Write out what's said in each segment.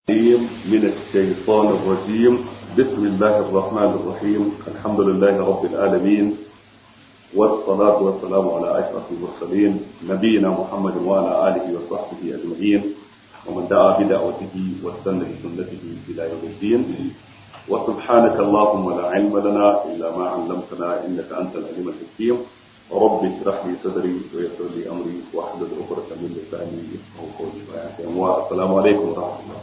من الشيطان الرجيم. بسم الله الرحمن الرحيم. الحمد لله رب العالمين، والصلاة والسلام على أشرف المرسلين نبينا محمد وعلى آله وصحبه أجمعين، ومن دعا بدعوته واستنى بسنته إلى يوم الدين. وسبحانك اللهم لا علم لنا إلا ما علمتنا إنك أنت العليم الحكيم. رب اشرح لي صدري ويسر لي أمري واحلل عقدة من لساني يفقهوا قولي. السلام عليكم ورحمة الله.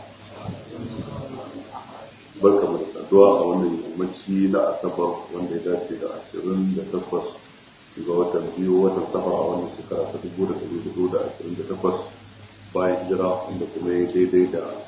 barka mu da saduwa a wannan yammaci na asabar wanda ya dace da 28 ga watan biyu watan safar a wannan shekara ta 1428 bayan hijira, wanda kuma ya daidai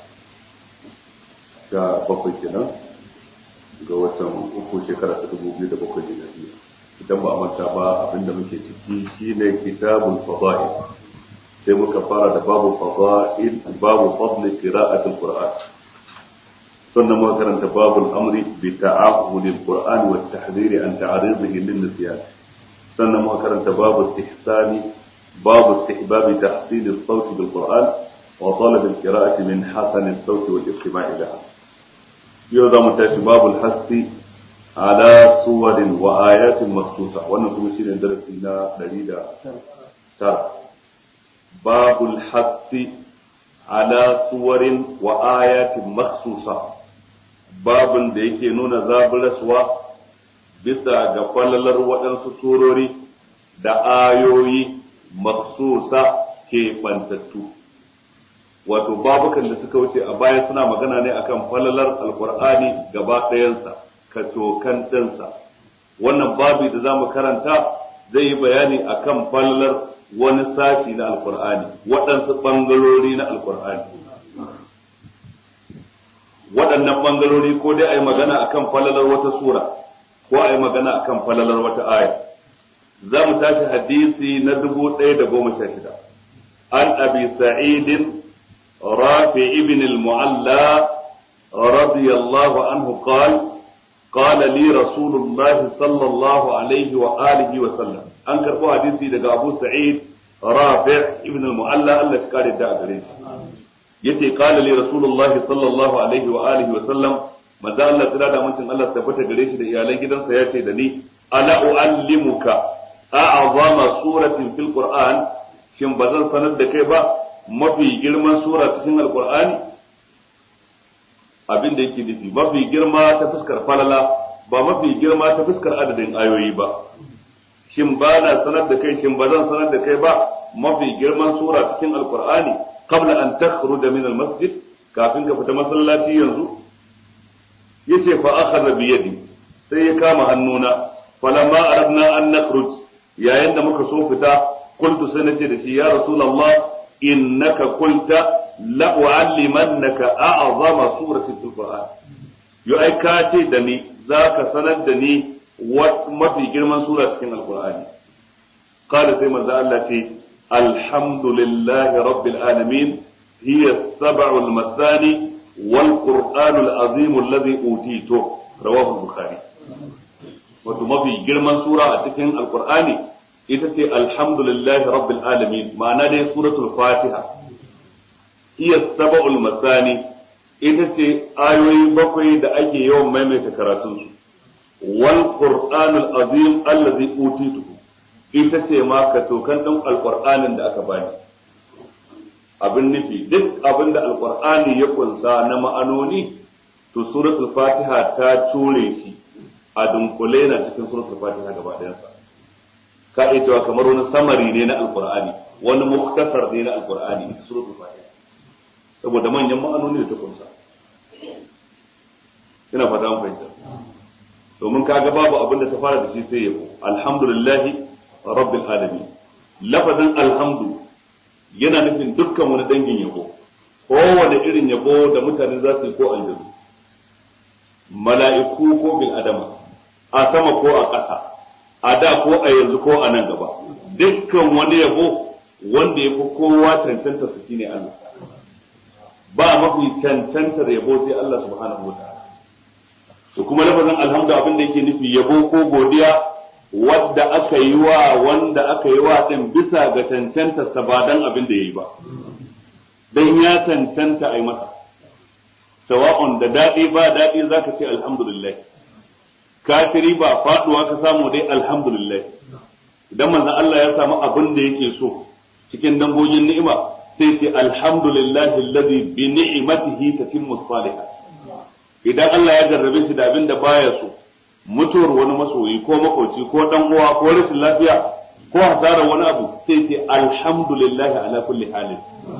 da bakwai kenan ga watan uku shekara ta 2007 miladiya. Idan ba a manta ba, abinda muke ciki shine kitabul fadail, sai muka fara da babu fadail, babu fadli qira'atul qur'an. sannan muka karanta babul amri bi ta'ahudil qur'an wa at-tahdhir an ta'aridihi lin-nisyan. sannan muka karanta babu istihsani babu istihbab tahsil as-sawt bil qur'an wa talab al-qira'ati min hasan as-sawt wal istima' laha. yau zamu tashi babul hasi ala suwarin wa ayatin makhsusa, wannan kuma shine darasi na 109. babul hasi ala suwarin wa ayatin makhsusa, babin da yake nuna zaburaswa bisa ga falalar waɗansu surori da ayoyi maksusa ke bantattu. Wato babukan da suka wuce a baya suna magana ne akan falalar alkur'ani gaba ɗayansa, kacokan ɗinsa. wannan babi da zamu karanta zai yi bayani akan falalar wani sashi na alkur'ani, waɗansu ɓangarori na alkur'ani. waɗannan ɓangarori ko dai a yi magana akan falalar wata sura ko a yi magana akan falalar wata aya. za mu tashi hadisi na 1016 an abi sa'idin rafi ibn al-mu'alla radiyallahu anhu qala li rasulullah sallallahu alaihi wa alihi wa sallam. an karɓo hadisi daga abu sa'id rafi ibn al-mu'alla, Allah ya kare da gare shi. yace qala li rasulullah sallallahu alaihi wa alihi wa sallam, manzo Allah tsira da mutum Allah tabbata gare shi da iyalan gidansa yace da ni, ala uallimuka a'zama suratin fil qur'an, shin bazan sanar da kai ba mafi girman sura cikin alqur'ani? abin da yake nufi mafi girma ta fuskar falala, ba mafi girma ta fuskar adadin ayoyi ba. shin ba na sanar da kai, shin bazan sanar da kai ba mafi girman sura cikin alqur'ani قبل أن تخرج من المسجد، كافين كفت مسلاتي ينزو. يتي فأخذ بيدي سيكام هنونا، فلما أردنا أن نخرج يا عند مكسوفتا قلت سنتي يا رسول الله إنك قلت لأعلمنك أعظم سورة في القرآن. يؤكاتي دني ذاك سند دني وما في جرمان سورة في القرآن. قال سيما الله الحمد لله رب العالمين هي السبع المثاني والقرآن العظيم الذي أوتيته، رواه البخاري. وما في جرمان سورة أتكين القرآن إتتي الحمد لله رب العالمين، معنى دي سورة الفاتحة. هي السبع المثاني إتتي آيوي بقوي دا أجي يوم ميمة كراتوس، والقرآن العظيم الذي أوتيته، ita ce ma ka tokan ɗin alƙur'anin da aka bani. abin nufi duk abin da alƙur'ani ya kunsa na ma'anoni, to suratul fatiha ta ture shi a dunkule na cikin suratul fatiha gaba ɗayansa. ka iya cewa kamar wani samari ne na alƙur'ani, wani muktasar ne na alƙur'ani ita suratul fatiha, saboda manyan ma'anoni da ta kunsa. ina fata mun fahimta. domin kaga babu abin da ta fara da shi sai yabo, alhamdulillahi rabbil alamin. lafazin alhamdu yana nufin dukkan wani dangin yabo, kowane irin yabo da mutane za su yi, ko aljanu, mala'iku ko bil adama, a sama ko a ƙasa, a da ko a yanzu ko a nan gaba, dukkan wani yabo wanda ya fi kowa cancanta su shine Allah. ba mafi cancantar yabo sai Allah subhanahu wa ta'ala. to kuma lafazin alhamdu abin da yake nufi yabo ko godiya wadda aka yi wa wanda aka yi wa din bisa ga cancantarsa ba dan abin da yayi ba, dan ya cancanta ai masa. sawa'un da daɗi ba daɗi zaka ce alhamdulillah, kafiri ba faɗuwa ka samu dai alhamdulillah. Idan manzon Allah ya samu abin da yake so cikin dangogin ni'ima sai ce alhamdulillahi alladhi bi ni'matihi tatimmu salihat. Idan Allah ya jarrabe shi da abin da baya so, mutuwar wani masoyi ko makoci ko dan uwa ko rashin lafiya ko hasarar wani abu sai ce alhamdulillahi ala kulli halin.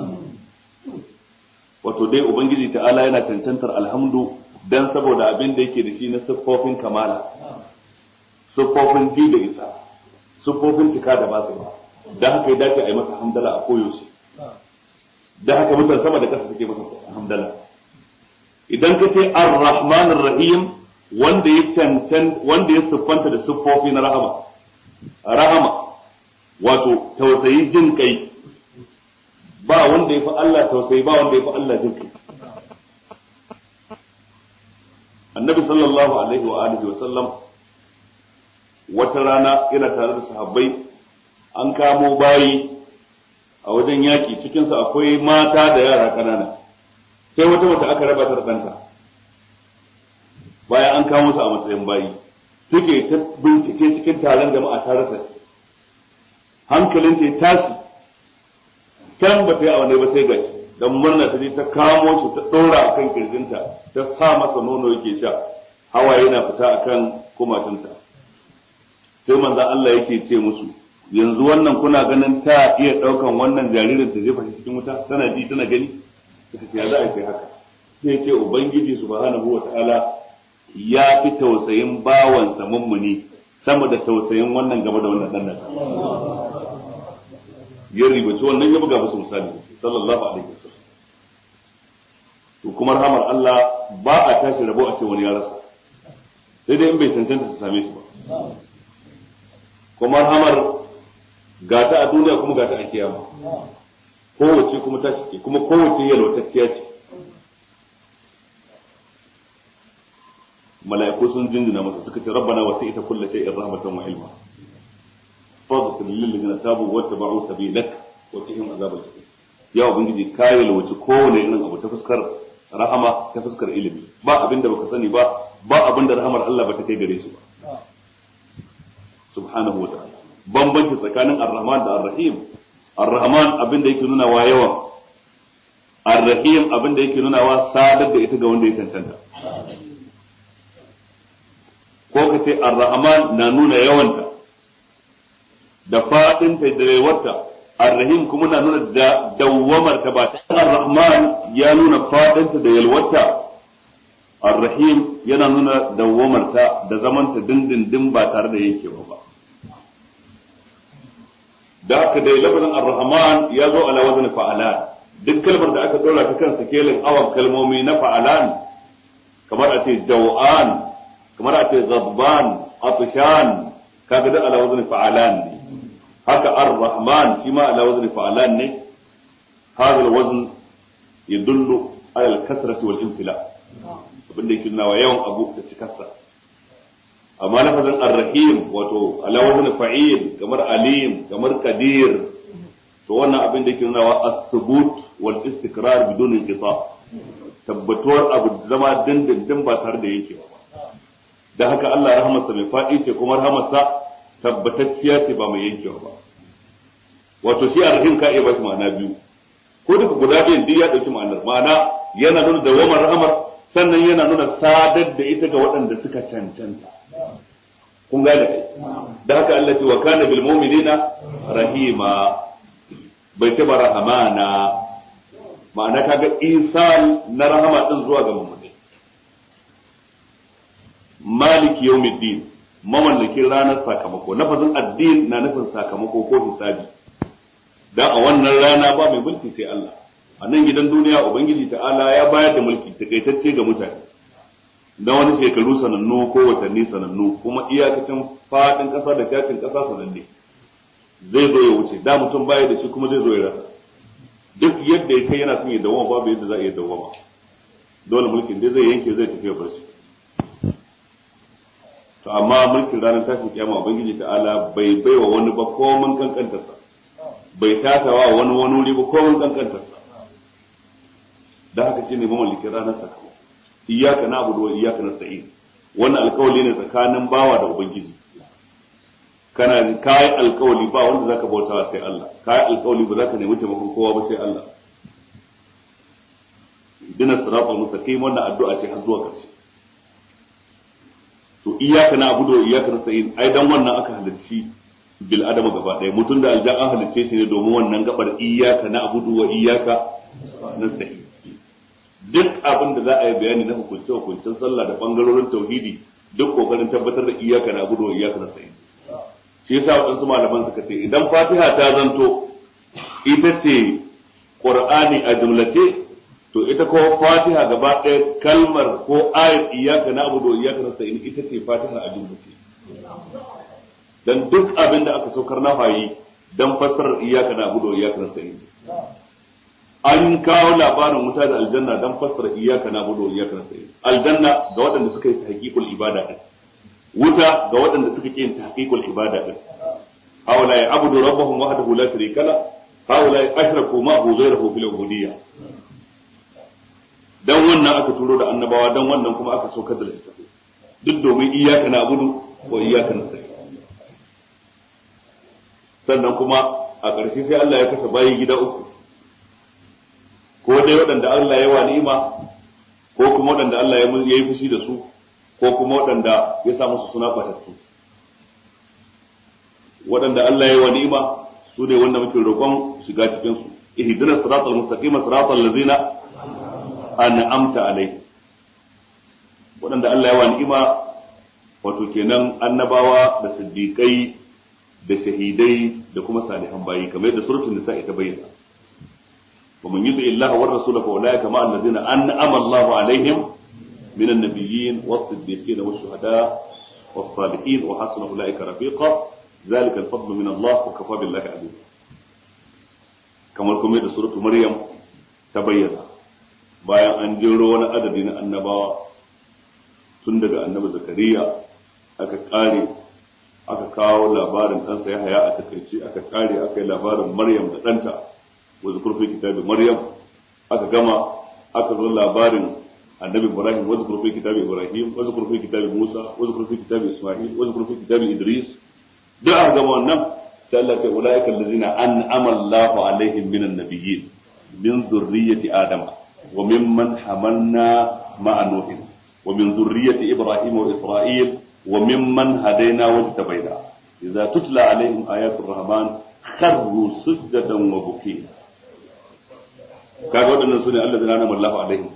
Wato dai ubangiji ta'ala yana cancantar alhamdu dan saboda abin da yake da shi na siffofin kamala, siffofin ji da isa, siffofin cika da batsewa, dan haka ya dace a yi masa hamdala a koyaushe, dan haka mutan sama da ƙasa suke masa hamdala. Idan ka ce ar-rahman ar-rahim, wanda ya siffanta da siffofi na rahama wato tausayi jin kai, ba wanda ya fi Allah tausayi, ba wanda ya fi Allah jin kai. Annabi sallallahu alaihi wa alihi wa sallam wata rana yana tare da sahabbai, an kamo bayi a wajen yaki, cikinsu akwai mata da yara kanana, sai wata mace aka raba ta da ɗanta bayan an kamo su a matsayin bayi, take ta bincike cikin taron jama'a ta rasa, hankalin ta tashi, can ba ta yi awane ba sai gashi, dan murna ta je ta kamo shi ta ɗora a kan kirjinta, ta sa masa nono yake sha, hawaye na fita a kan kumatunta. Sai manzan Allah yake ce musu, yanzu wannan kuna ganin ta iya ɗaukan wannan jaririn ta jefa shi cikin wuta, tana ji tana gani? Ta ce ya za a ce haka? Sai ce Ubangiji subhanahu wa ta'ala ya fi tausayin bawansa mummuni sama da tausayin wannan game da wannan ɗan. Ya ribaci wannan ya buga musu misali sallallahu alaihi wasallam. To kuma rahamar Allah ba a tashi rabo a ce wani ya rasa, sai dai in bai cancanta ta same shi ba. Kuma rahamar gata a duniya kuma gata a kiyama, kowace kuma ta ce, kuma kowace yalwatacciya ce. Mala'iku sun jinjina masa suka ce rabbana wasi'ta kulli shay'in rahmatan wa ilma faghfir lil ladzina tabu wattaba'u sabilak wa qihim azabal jahim. Ya ubangiji ka yalwaci kowane irin abu ta fuskar rahama, ta fuskar ilimi, ba abinda baka sani ba, ba abinda rahamar Allah bata kai gare su ba subhanahu wa ta'ala. Bambanci tsakanin ar-rahman da ar-rahim, ar-rahman abinda yake nuna wa yawan, ar-rahim abinda yake nuna wa sadar da ita ga wanda ya cancanta. Ko ka ce ar-rahman na nuna yawanta da fadinta da yawarta, ar-rahim kuma na nuna da dawwamarta. ba ta ar-rahman ya nuna fadinta da yalwarta, ar-rahim yana nuna dawwamarta da zamanta dindindin ba tare da yankewa ba. Da haka dai lafazin ar-rahman ya zo ala wazn fa'alan, duk kalmar da aka dora ta kan sakelin awan kalmomi na fa'alan, kamar a ce jaw'an, kamar a ce ghadban, atshan, kaga da ala wazn fa'alan ne. Haka ar-rahman shi ma ala wazn fa'alan ne. Hadha al-wazn yadullu ala al-kasrati wal imtila, abinda yake nuna wa yawan abu da cikarsa. Amma lafazin ar-rahim wato ala wazn fa'il, kamar alim, kamar qadir, to wannan abin da yake nuna wa as-thubut wal istikrar bidun inqita, tabbatuwar abu zama dindindin ba tare da yankewa ba. Da haka Allah rahmatsa mai faɗi ce, kuma rahmatsa tabbatacciya ce ba mai yankewa ba. Wato shi ar-rahim ka iya ba shi ma'ana biyu, ko duka guda biyun duk ya ɗauki ma'anar, ma'ana yana nuna dawamar rahamar, sannan yana nuna sadar da ita ga waɗanda suka cancanta. Kun gane kai? Da haka Allah ce wa kana bil mu'minina rahima, bai ce ba rahamana, ma'ana kaga isal na rahama din zuwa ga mu'mini. Maliki yawmiddin, mamallakin ranar sakamako. Lafazin addin na nufin sakamako ko hisabi. Dan a wannan rana ba mai mulki sai Allah. A nan gidan duniya Ubangiji ta'ala ya bayar da mulki takaitacce ga mutane, na wani shekaru sanannu ko watanni sanannu, kuma iyakacin faɗin ƙasa da shafin ƙasa sananne. Zai zo ya wuce, da mutum baya da shi kuma zai zo ya rasa. Duk yadda ya kai yana son ya dawama, babu yadda za a iya dawama. Dole mulkin dai zai yanke, zai tafi ya bar shi. To amma mulkin ranar tashin kiyama Ubangiji ta'ala bai baiwa wani ba komin kankantarsa, bai tatawa wani wuri ba komin kankantarsa. Da haka shi ne mamallakin ranar sakamako. iyyaka na'budu wa iyyaka nasta'in wannan alkawali ne tsakanin bawa da ubangiji kana kai alkawali ba wanda zaka bautawa sai Allah kai alkawali ba zaka nemi taimakon kowa ba sai Allah dina siratal mustaqim wannan addu'a ce har zuwa ƙarshe to iyyaka na'budu wa iyyaka nasta'in ai dan wannan aka halicci bil adama gaba ɗaya mutum da aljan an halicce shi ne domin wannan gabar iyyaka na'budu wa iyyaka nasta'in duk abin da za a yi bayani na hukuncen sallah da bangarorin tauhidi duk kokarin tabbatar da iyyaka na'budu wa iyyaka nasta'in shi yasa wadansu malaman suka ce idan Fatiha ta zanto ita ce Qur'ani a jumlace to ita ko Fatiha gaba ɗaya kalmar ko ayat iyyaka na'budu wa iyyaka nasta'in ita ce Fatiha a jumlace dan duk abin da aka saukar na hayi dan fassarar iyyaka na'budu wa iyyaka nasta'in an kawo labarin wuta da aljanna dan fassara iyyaka na'budu wa iyyaka nasta'in aljanna ga waɗanda suka yi tahqiqul ibada din wuta ga waɗanda suka yi tahqiqul ibada din haula ya'budu rabbahum wahdahu la sharika la haula ashraku ma'ahu ghayrahu fil ubudiyya dan wannan aka turo da annabawa dan wannan kuma aka saukar da littafi duk domin iyyaka na'budu wa iyyaka nasta'in sannan kuma a ƙarshe sai Allah ya kasa bayi gida uku ko dai waɗanda Allah ya wa ni'ima ko kuma waɗanda Allah ya yi fushi da su ko kuma waɗanda ya sa musu suna batattu waɗanda Allah ya wa ni'ima su ne wanda muke roƙon shiga cikin su ihdinas siratal mustaqim siratal ladzina an'amta alaihim waɗanda Allah ya wa ni'ima wato kenan annabawa da siddiqai da shahidai da kuma salihan bayi kamar yadda suratul nisa ita bayyana ومن يطع الله والرسول فاولئك مع الذين انعم الله عليهم من النبيين والصديقين والشهداء والصالحين وحسن اولئك رفيقا ذلك الفضل من الله وكفى بالله عليما kamar kuma da suratu maryam ta bayyana bayan an jero wani adadi na annabawa tun daga annabi zakariya aka kawo labarin ɗansa Yahaya a takaice aka yi labarin maryam da ɗanta واذكر في كتاب مريم aka gama aka zo labarin annabi Ibrahim واذكر في كتاب Ibrahim واذكر في كتاب Musa واذكر في كتاب Isma'il واذكر في كتاب Idris da aka gama wannan sai Allah ya ulaika allazina an'ama Allahu alaihim minan nabiyyin min dhurriyyati Adam wa mimman hamalna ma'a Nuh wa min dhurriyyati Ibrahim wa Isra'il wa mimman hadayna wa tabayna idza tutla alaihim ayatul rahman kharru sujadan wa bukiya kaga waɗannan sune Allah zai nana mallahu alaihim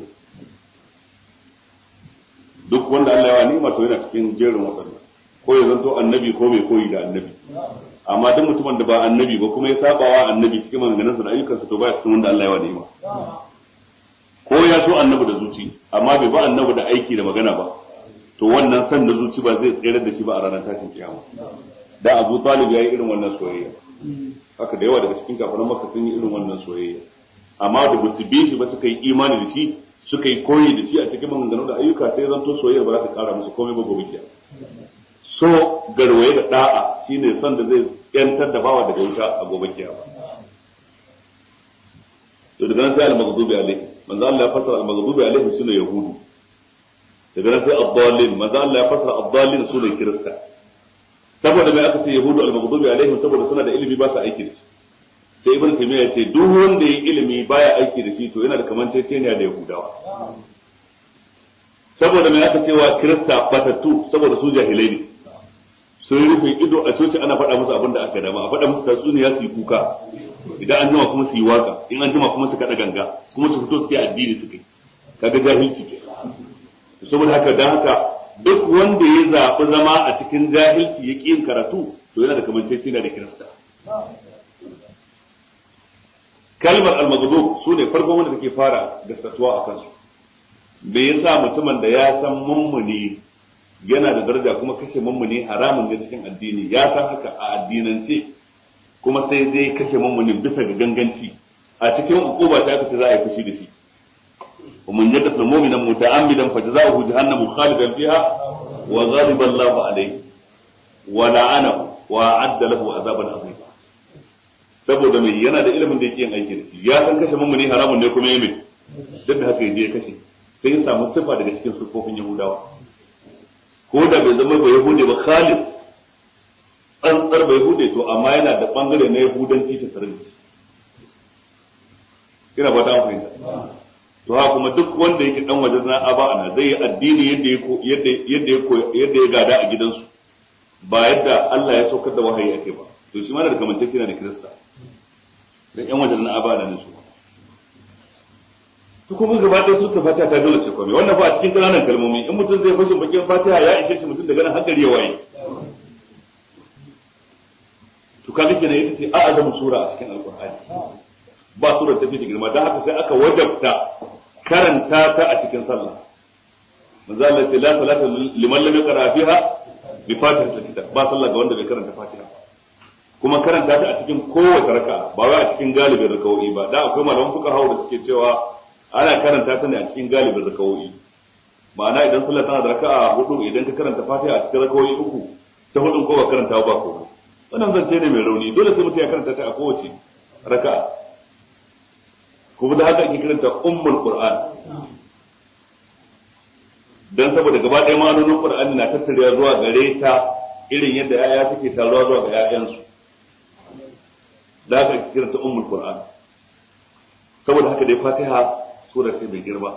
duk wanda Allah ya wani to yana cikin jerin waɗannan ko ya zanto annabi ko bai koyi da annabi amma duk mutumin da ba annabi ba kuma ya sabawa annabi cikin maganganunsa da ayyukansa to baya cikin wanda Allah ya wani ko ya so annabi da zuci amma bai ba annabi da aiki da magana ba to wannan san da zuci ba zai tsere da shi ba a ranar tashin kiyama da Abu Talib ya yi irin wannan soyayya haka da yawa daga cikin kafiran Makka sun yi irin wannan soyayya amma da basu bi shi ba suka yi imani da shi suka yi koyi da shi a cikin maganganu da ayyuka sai zanto soyayya ba za ta kara musu komai ba gobe kiyama so garwaye da da'a shine son da zai yantar da bawa daga wuta a gobe kiyama to daga nan sai al-maghdubi alaihi manzo Allah ya fasara al-maghdubi alaihi sune yahudu daga nan sai ad-dallin manzo Allah ya fasara ad-dallin sune kirista saboda mai aka ce yahudu al-maghdubi alaihim saboda suna da ilimi ba sa aiki da shi sai ibn taymiya ya ce duk wanda ya ilimi baya aiki da shi to yana da kamanceceniya da yahudawa saboda mai aka ce wa kirista batattu saboda su jahilai ne sun rufe ido a coci ana faɗa musu abin da aka dama a faɗa musu tatsuniya su yi kuka idan an jima kuma su yi waka in an jima kuma su kaɗa ganga kuma su fito su yi addini su kai kaga jahilci ke saboda haka dan haka duk wanda ya zaɓi zama a cikin jahilci ya ƙi yin karatu to yana da kamanceceniya da kirista kalmar al-maghdub su ne farkon wanda take fara gaskatuwa a kansu me yasa mutumin da ya san mummuni yana da daraja kuma kashe mummuni haramun ne cikin addini ya san haka a addinance kuma sai zai kashe mummunin bisa ga ganganci a cikin hukuma ta aka za a yi fushi da shi ومن يقتل مؤمنا متعمدا فجزاؤه جهنم خالدا فيها وغضب الله عليه ولعنه وأعد له عذابا عظيما saboda mai yana da ilimin da yake yin aiki da shi ya san kashe mummuni haramun ne kuma yayi duk da haka yaje kashe sai ya samu sifa daga cikin sifofin Yahudawa ko da bai zama ba Yahudi ba khalis tsantsar bai Yahudi to amma yana da bangare na Yahudanci ta tare ina ba ta fahimta to ha kuma duk wanda yake dan wajen na aba ana zai yi addini yadda ya gada a gidansu ba yadda Allah ya saukar da wahayi ake ba to shi ma da kamantacce na da Kirista da yan wajen na aba ana ne su to kuma gaba ɗaya su ta fata ta dole ce komai wannan fa a cikin ƙananan kalmomi in mutum zai fashin bakin fatiha ya ishe shi mutum daga nan hankali ya waye to kaga kenan ita ce a'azamu sura a cikin alqur'ani ba surar ta fi da girma don haka sai aka wajabta karanta ta a cikin sallah manzo Allah ce la salata liman lam yaqra fiha bi fatihatil kitab ba sallah ga wanda bai karanta fatiha kuma karanta ta a cikin kowace raka'a ba wai a cikin galibin rakawoyi ba da akwai malaman fuqaha da suke cewa ana karanta ta ne a cikin galibin rakawoyi ma'ana idan sallah tana da raka'a hudu idan ka karanta fatiha a cikin rakawoyi uku ta hudun ko ba karanta ba ko wannan zance ne mai rauni dole sai mutum ya karanta ta a kowace raka'a kuma da haka ake kiranta ummul qur'an dan saboda gaba ɗaya ma'anonin qur'ani na tattarewa zuwa gare ta irin yadda yaya suke taruwa zuwa ga yayansu da haka ake kiranta ummul qur'an saboda haka dai fatiha sura ce mai girma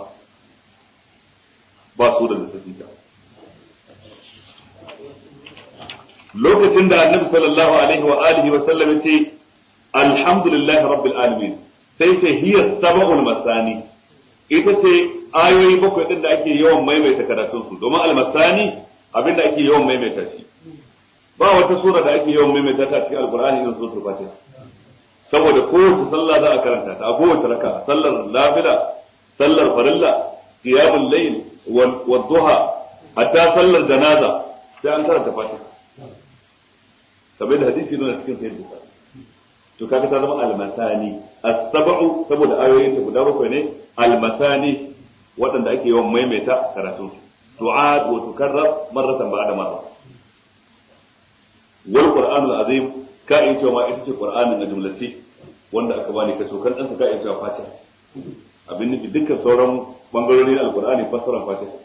ba sura da tafi ta lokacin da annabi sallallahu alaihi wa alihi wa sallam ya ce alhamdulillahi rabbil alamin sai ce hiya sab'ul masani ita ce ayoyi bakwai din da ake yawan maimaita karatun su domin al-masani abinda ake yawan maimaita shi ba wata sura da ake yawan maimaita ta cikin alqur'ani irin suratul fatiha saboda kowace sallah za a karanta ta a kowace raka sallar nafila sallar farilla qiyamul layl wal duha hatta sallar janaza sai an karanta fatiha saboda hadisi ne cikin sahih bukhari to kaga ta zama al-masani as-sab'u saboda ayoyin ta guda bakwai ne al-masani waɗanda ake yawan maimaita karatun su tu'ad wa tukarrar marratan ba'da marra wal qur'anul azim ka in cewa ita ce qur'anin na jumlati wanda aka bani kaso kan dan ka in cewa fatiha abin nufi dukkan sauran bangarori na alqur'ani fassara fatiha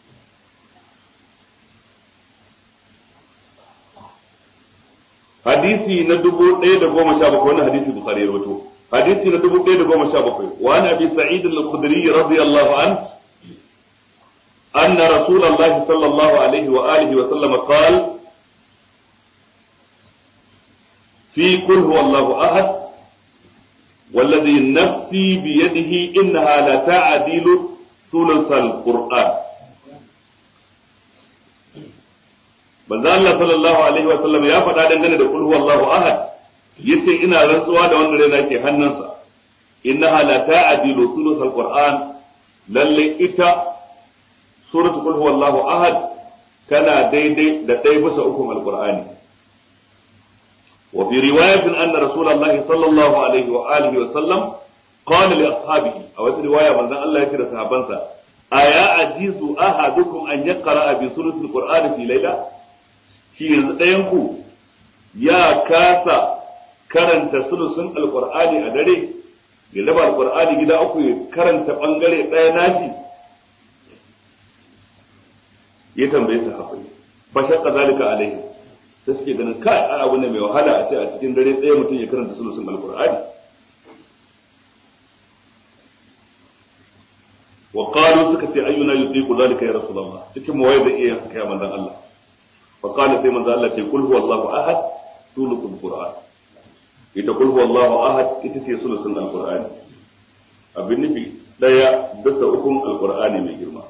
hadisi na 1017 wannan hadisi bukhari ya rawaito hadisi na 1017 wa an abi sa'id al-khudri radiyallahu anhu anna rasulullahi sallallahu alaihi wa alihi wa sallam qala fi qul huwallahu ahad والذي نفسي بيده إنها لتعدل ثلث القرآن manzo Allah sallallahu alaihi wa sallam ya faɗa dangane da kul huwallahu ahad yace ina rantsuwa da wanda raina ke hannunsa innaha la ta'dilu thuluth alquran lalle ita suratu kul huwallahu ahad kana daidai da ɗaya bisa ukun alqur'ani wa fi riwayatin anna rasulullahi sallallahu alaihi wa alihi wa sallam qala li ashabihi a wata riwaya manzo Allah ya ce da sahabbansa aya ajizu ahadukum an yaqra bi thuluth alqur'ani fi layla shi yanzu ɗayanku ya kasa karanta sulusun alƙur'ani a dare ya raba alƙur'ani gida uku ya karanta ɓangare ɗaya nashi ya tambaye su haƙuri ba shakka zalika alaihi sai suke ganin kai an abu ne mai wahala a ce a cikin dare ɗaya mutum ya karanta sulusun alƙur'ani wa qalu suka ce ayyuna yusiqu zalika ya rasulullah cikin mu waye zai iya haka ya manzon Allah فقال سيما الله قل هو الله أحد ثلث القرآن يتقول هو الله أحد إتتي ثلث القرآن abin nufi daya bisa ukun alqur'ani mai girma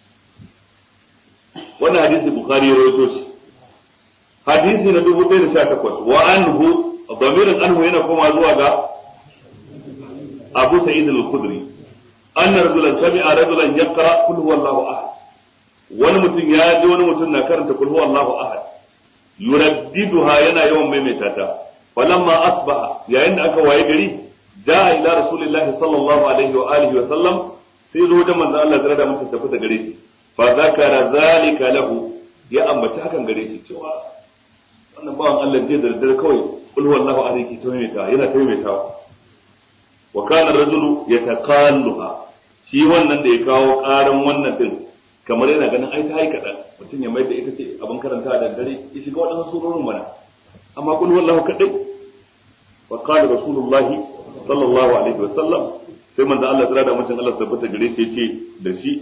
wannan hadisi bukhari ya rawaito shi hadisi na 1018 wa anhu damirin anhu yana koma zuwa ga Abu Sa'id al-Khudri anna rajulan sami'a rajulan yaqra qul huwallahu ahad wani mutum ya ji wani mutum na karanta kul huwallahu ahad yuraddiduha yana yawan maimaita ta falamma asbaha yayin da aka waye gari da ila rasulillahi sallallahu alaihi wa alihi wa sallam sai zo da manzo Allah zira da mutum tafi da gare shi fa zakara zalika lahu ya ambaci hakan gare shi cewa wannan bawan Allah je da daddare kawai kul huwallahu ahad yake ta maimaita yana ta maimaita wa kana rajulu yataqalluha shi wannan da ya kawo karan wannan din kamar yana ganin ai ta yi kaɗan mutum ya mai da ita ce abin karanta da dare ya shiga waɗansu surorin mana amma kul wallahu kaɗai wa qala rasulullahi sallallahu alaihi wa sallam sai manzo Allah tsara da mutum Allah tabbata gare shi yace da shi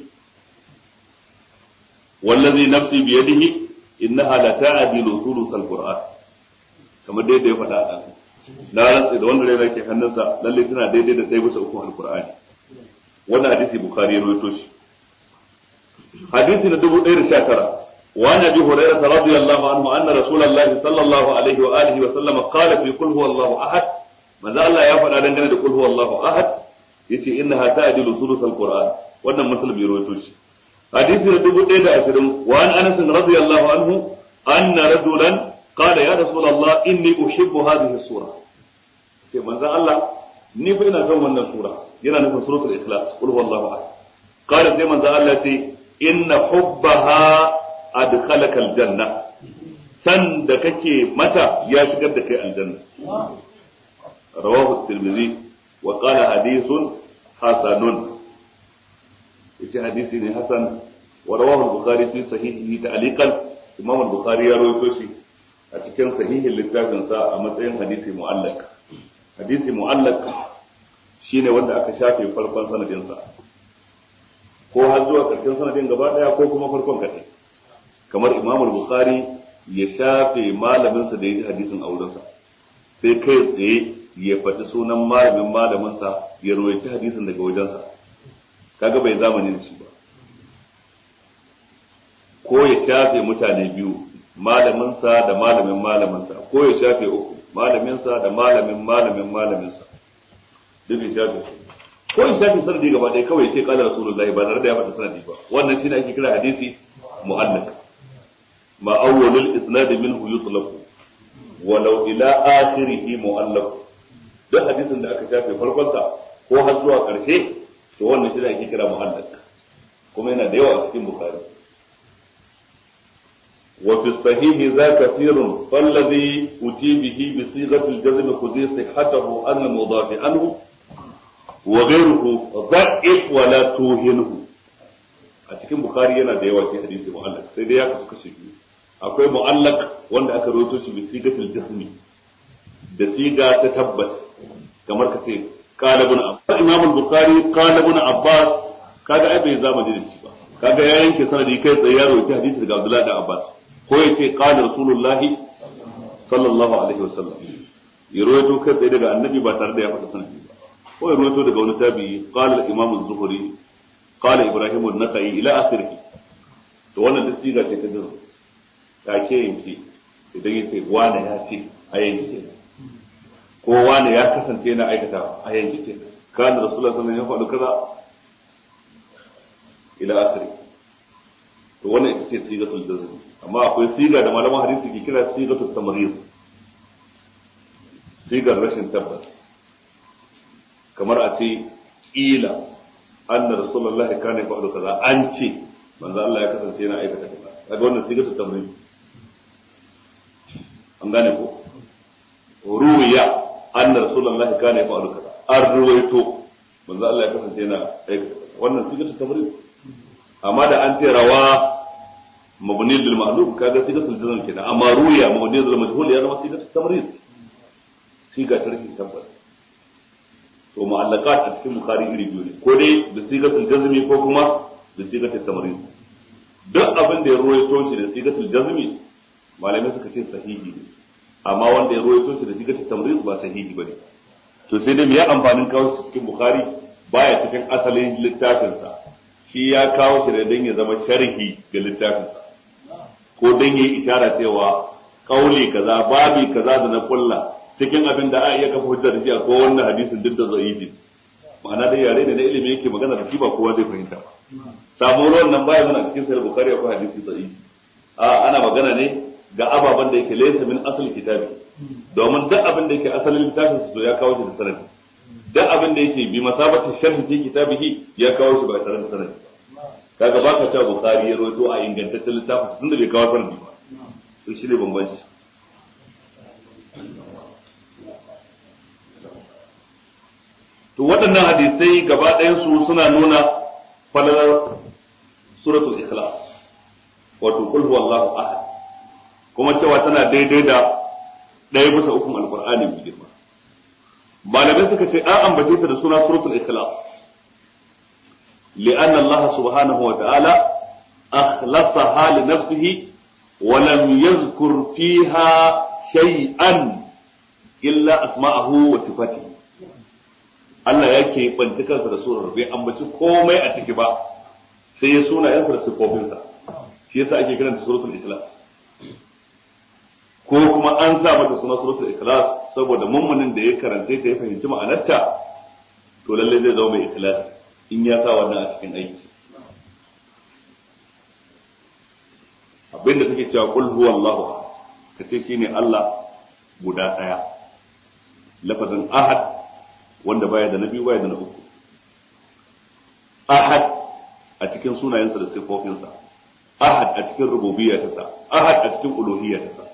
wallazi nafsi bi yadihi innaha la ta'dilu thuluthal qur'an kamar dai da ya faɗa a na rantsa da wanda rai ke hannunsa lalle tana daidai da sai bisa uku alqur'ani wannan hadisi bukhari ya rawaito shi hadisi na 1019 wa nabi hurairah radiyallahu anhu anna rasulullahi sallallahu alaihi wa alihi wa sallam qala fi qul huwallahu ahad manzo Allah ya faɗa dangane da qul huwallahu ahad yace innaha ta'dilu thuluthal qur'an wannan muslim ya rawaito shi hadisi na 1020 wa an anas radiyallahu anhu anna rajulan qala ya rasulullah inni uhibbu hadhihi as-sura sai manzo Allah ni fa ina son wannan sura yana nufin suratul ikhlas qul huwallahu ahad qala sai manzo Allah sai inna hubbaha adkhalaka aljanna san da kake mata ya shigar da kai aljanna rawahu at-tirmidhi wa qala hadithun hasanun yace hadisi ne hasan wa rawahu al-bukhari fi sahihihi ta'liqan imam al-bukhari ya rawaito shi a cikin sahihin littafin sa a matsayin hadisi mu'allaq hadisi mu'allaq shine wanda aka shafe farkon sanadin sa ko har zuwa karshen sanadin gaba daya ko kuma farkon kadai kamar imam al-bukhari ya shafe malamin sa da yake hadisin auren sa sai kai tsaye ya faɗi sunan malamin sa ya rawaita hadisin daga wajen sa kaga bai zamani da shi ba ko ya shafe mutane biyu malamin sa da malamin sa ko ya shafe uku malamin sa da malamin sa duk ya shafe su ko in shafi sanadi gaba ɗaya kawai ce kala rasulullahi ba tare da ya faɗi sanadi ba wannan shine ake kira hadisi mu'allaq ma awwalul isnad minhu yutlaq walau ila akhirih mu'allaq duk hadisin da aka shafe farkon sa ko har zuwa ƙarshe to wannan shine ake kira mu'allaq kuma yana da yawa a cikin bukhari wa fi sahih za kathirun falladhi uti bihi bi sighati al-jazm khudhi sihhatahu an mudaf anhu وغيره ضعف ولا توهنه a cikin bukhari yana da yawa shi hadisi mu'allaq sai dai ya kasu kashi biyu akwai mu'allaq wanda aka rawaito shi bi sigatil jismi da siga ta tabbas kamar ka ce qala ibn abbas imam al-bukhari qala ibn abbas kaga ai bai zama da shi ba kaga ya yanke sanadi kai tsaye ya rawaito hadisi daga abdullahi da abbas ko yace qala rasulullahi sallallahu alaihi wasallam ya rawaito kai tsaye daga annabi ba tare da ya faɗa sanadi ba ko ya rawaito daga wani tabi'i qala al-imam az-zuhri qala ibrahim an-nakhai ila akhirih to wannan duk siga ce ta dinsu take yanke idan yace wani ya ce a yanke ko wani ya kasance yana aikata a yanke kana rasulullahi sallallahu alaihi wasallam ya faɗa kaza ila akhirih to wannan ita ce sigatul jazm amma akwai siga da malaman hadisi ke kira sigatul tamrid sigar rashin tabbas kamar a ce ila anna rasulullah kana yafa'alu kaza an ce manzo Allah ya kasance yana aikata kaza kaga wannan sigatu tamrin an gane ko ruwiya anna rasulullah kana yafa'alu kaza an ruwaito manzo Allah ya kasance yana aikata kaza wannan sigatu tamrin amma da an ce rawa mabni lil ma'lum kaga sigatu jazm kenan amma ruwiya mabni lil majhul ya zama sigatu tamrin siga tarki tabbas to mu'allaqat a cikin bukhari iri biyu ne ko dai da sigatul jazmi ko kuma da sigatul tamrid duk abin da ya ruwaito shi da sigatul jazmi malamai suka ce sahihi ne amma wanda ya ruwaito shi da sigatul tamrid ba sahihi bane to sai dai me ya amfanin kawo shi cikin bukhari baya cikin asalin littafin sa shi ya kawo shi da dan ya zama sharhi ga littafin sa ko dan yayi isharar cewa kauli kaza babi kaza da na kulla cikin abin da a iya kafa hujja da shi a ko wannan hadisin duk da zaifi ma'ana dai yare ne na ilimi yake magana da shi ba kowa zai fahimta ba samuwar wannan baya nuna cikin sahih bukhari ko hadisi zaifi ana magana ne ga ababen da yake laysa min asal kitabi domin duk abin da yake asalin littafin su ya kawo shi da sanadi duk abin da yake bi masabati sharhi fi kitabihi ya kawo shi ba tare da sanadi kaga baka ta bukhari ya rawaito a ingantaccen littafin tunda bai kawo sanadi ba to shi ne bambanci to waɗannan waɗannan hadisai gaba ɗayan su suna nuna falalar suratul ikhlas wato qul huwallahu ahad kuma cewa tana daidai da ɗaya bisa ukun alqur'ani mai girma malamai suka ce an ambace ta da suna suratul ikhlas li'anna Allah subhanahu wa ta'ala akhlasaha li nafsihi wa lam yadhkur fiha shay'an illa asma'ahu wa sifatihi Allah yake banci kansa da surar bai ambaci komai a ciki ba sai ya sunayensa da sifofinsa shi yasa ake kiranta suratul ikhlas ko kuma an sa mata suna suratul ikhlas saboda mummunin da ya karance ta ya fahimci ma'anarta to lalle zai zama mai ikhlas in ya sa wannan a cikin aiki abinda take cewa qul huwallahu kace shine Allah guda daya lafazin ahad wanda baya da nabi baya da na uku ahad a cikin sunayensa da sifofinsa ahad a cikin rububiyyarsa ahad a cikin uluhiyyarsa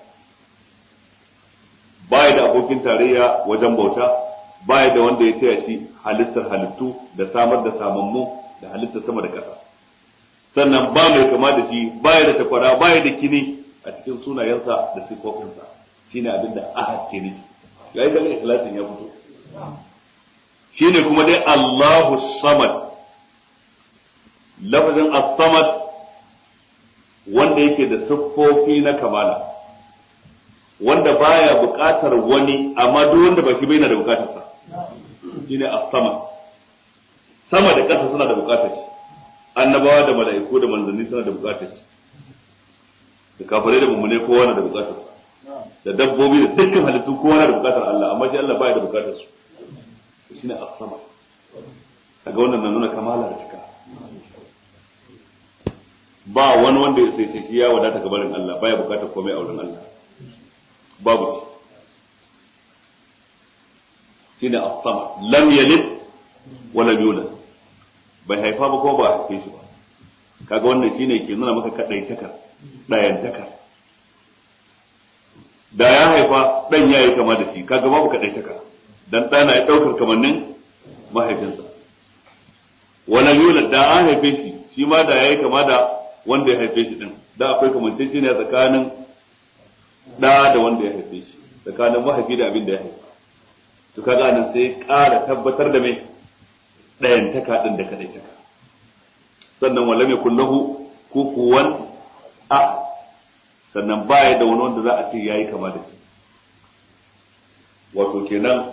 baya da abokin tarayya wajen bauta baya da wanda ya taya shi halittar halittu da samar da samammu da halittar sama da ƙasa sannan ba mai kama da shi baya da takwara baya da kini a cikin sunayensa da sifofinsa shine abin da ahad ke nufi yayi kaga ikhlasin ya fito shine kuma dai Allahu samad lafazin as-samad wanda yake da siffofi na kamala wanda baya buƙatar wani amma duk wanda ba shi bai na da buƙatar sa shine as-samad sama da ƙasa suna da buƙatar shi annabawa da mala'iku da manzanni suna da buƙatar shi da kafirai da mummune kowa na da buƙatar sa da dabbobi da dukkan halittu kowa na da buƙatar Allah amma shi Allah baya da buƙatar su shine as-samad kaga wannan na nuna kamala da cika ba wani wanda ya sai shi ya wadata gabarin Allah baya buƙatar komai a wurin Allah babu shine as-samad lam yalid wa lam yulad bai haifa ba ko ba haife shi ba kaga wannan shine ke nuna maka kadaitaka dayantaka da ya haifa dan yayi kama da shi kaga babu kadaitaka dan dana ya daukar kamannin mahaifinsa wa lam yulad da an haife shi shi ma da yayi kama da wanda ya haife shi din da akwai kamanceceniya tsakanin da wanda ya haife shi tsakanin mahaifi da abin da ya haifa to kaga nan sai ƙara tabbatar da mai ɗayantaka din da kadaitaka sannan wala mai kullahu kufuwan a sannan baya da wani wanda za a ce yayi kama da shi wato kenan